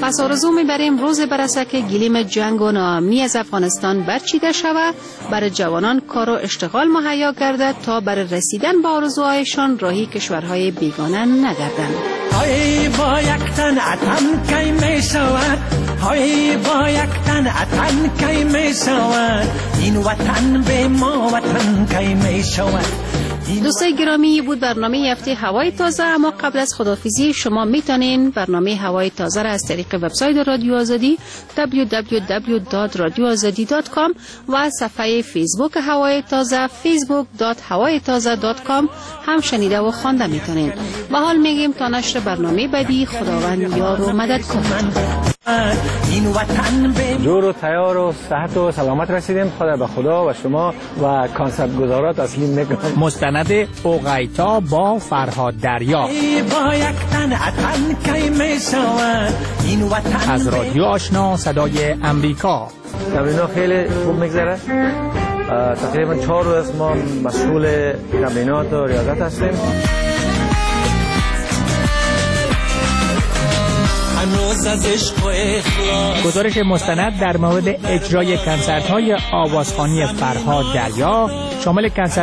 پس آرزو می‌بریم روز برسه که گلیم جنگ و ناامنی از افغانستان برچیده شود، برای جوانان کار و اشتغال مهیا گردد تا برای رسیدن به آرزوهایشان راهی کشورهای بیگانه نگردند. های با یک تن اتن کی می شود، های با یک تن اتن کی می شود، این وطن به ما وطن کی می شود. دوستای گرامی، بود برنامه هفته هوای تازه. اما قبل از خداحافظی شما میتونین برنامه هوای تازه را از طریق وبسایت رادیو آزادی دبلیو دبلیو دبلیو دات رادیو آزادی دات کام و صفحه فیسبوک هوای تازه فیسبوک دات هوای تازه دات کام هم شنیده و خوانده میتونین. به حال میگیم تا نشر برنامه بعدی، خداوند یار و مدد کنه. جور و تیار و صحت و سلامت رسیدیم. خدا به خدا و شما و کانسپت گزارا تسلیم میکنم. مستند اوقیتا با فرهاد دریا از رادیو آشنا صدای امریکا. تمرین‌ها خیلی خوب میگذره. تقریبا چهار روز ما مسئول تمرینات و ریاضت هستیم. گزارش مستند در مورد اجرای کنسرت‌های آوازخوانی فرهاد دریا شامل کنسرت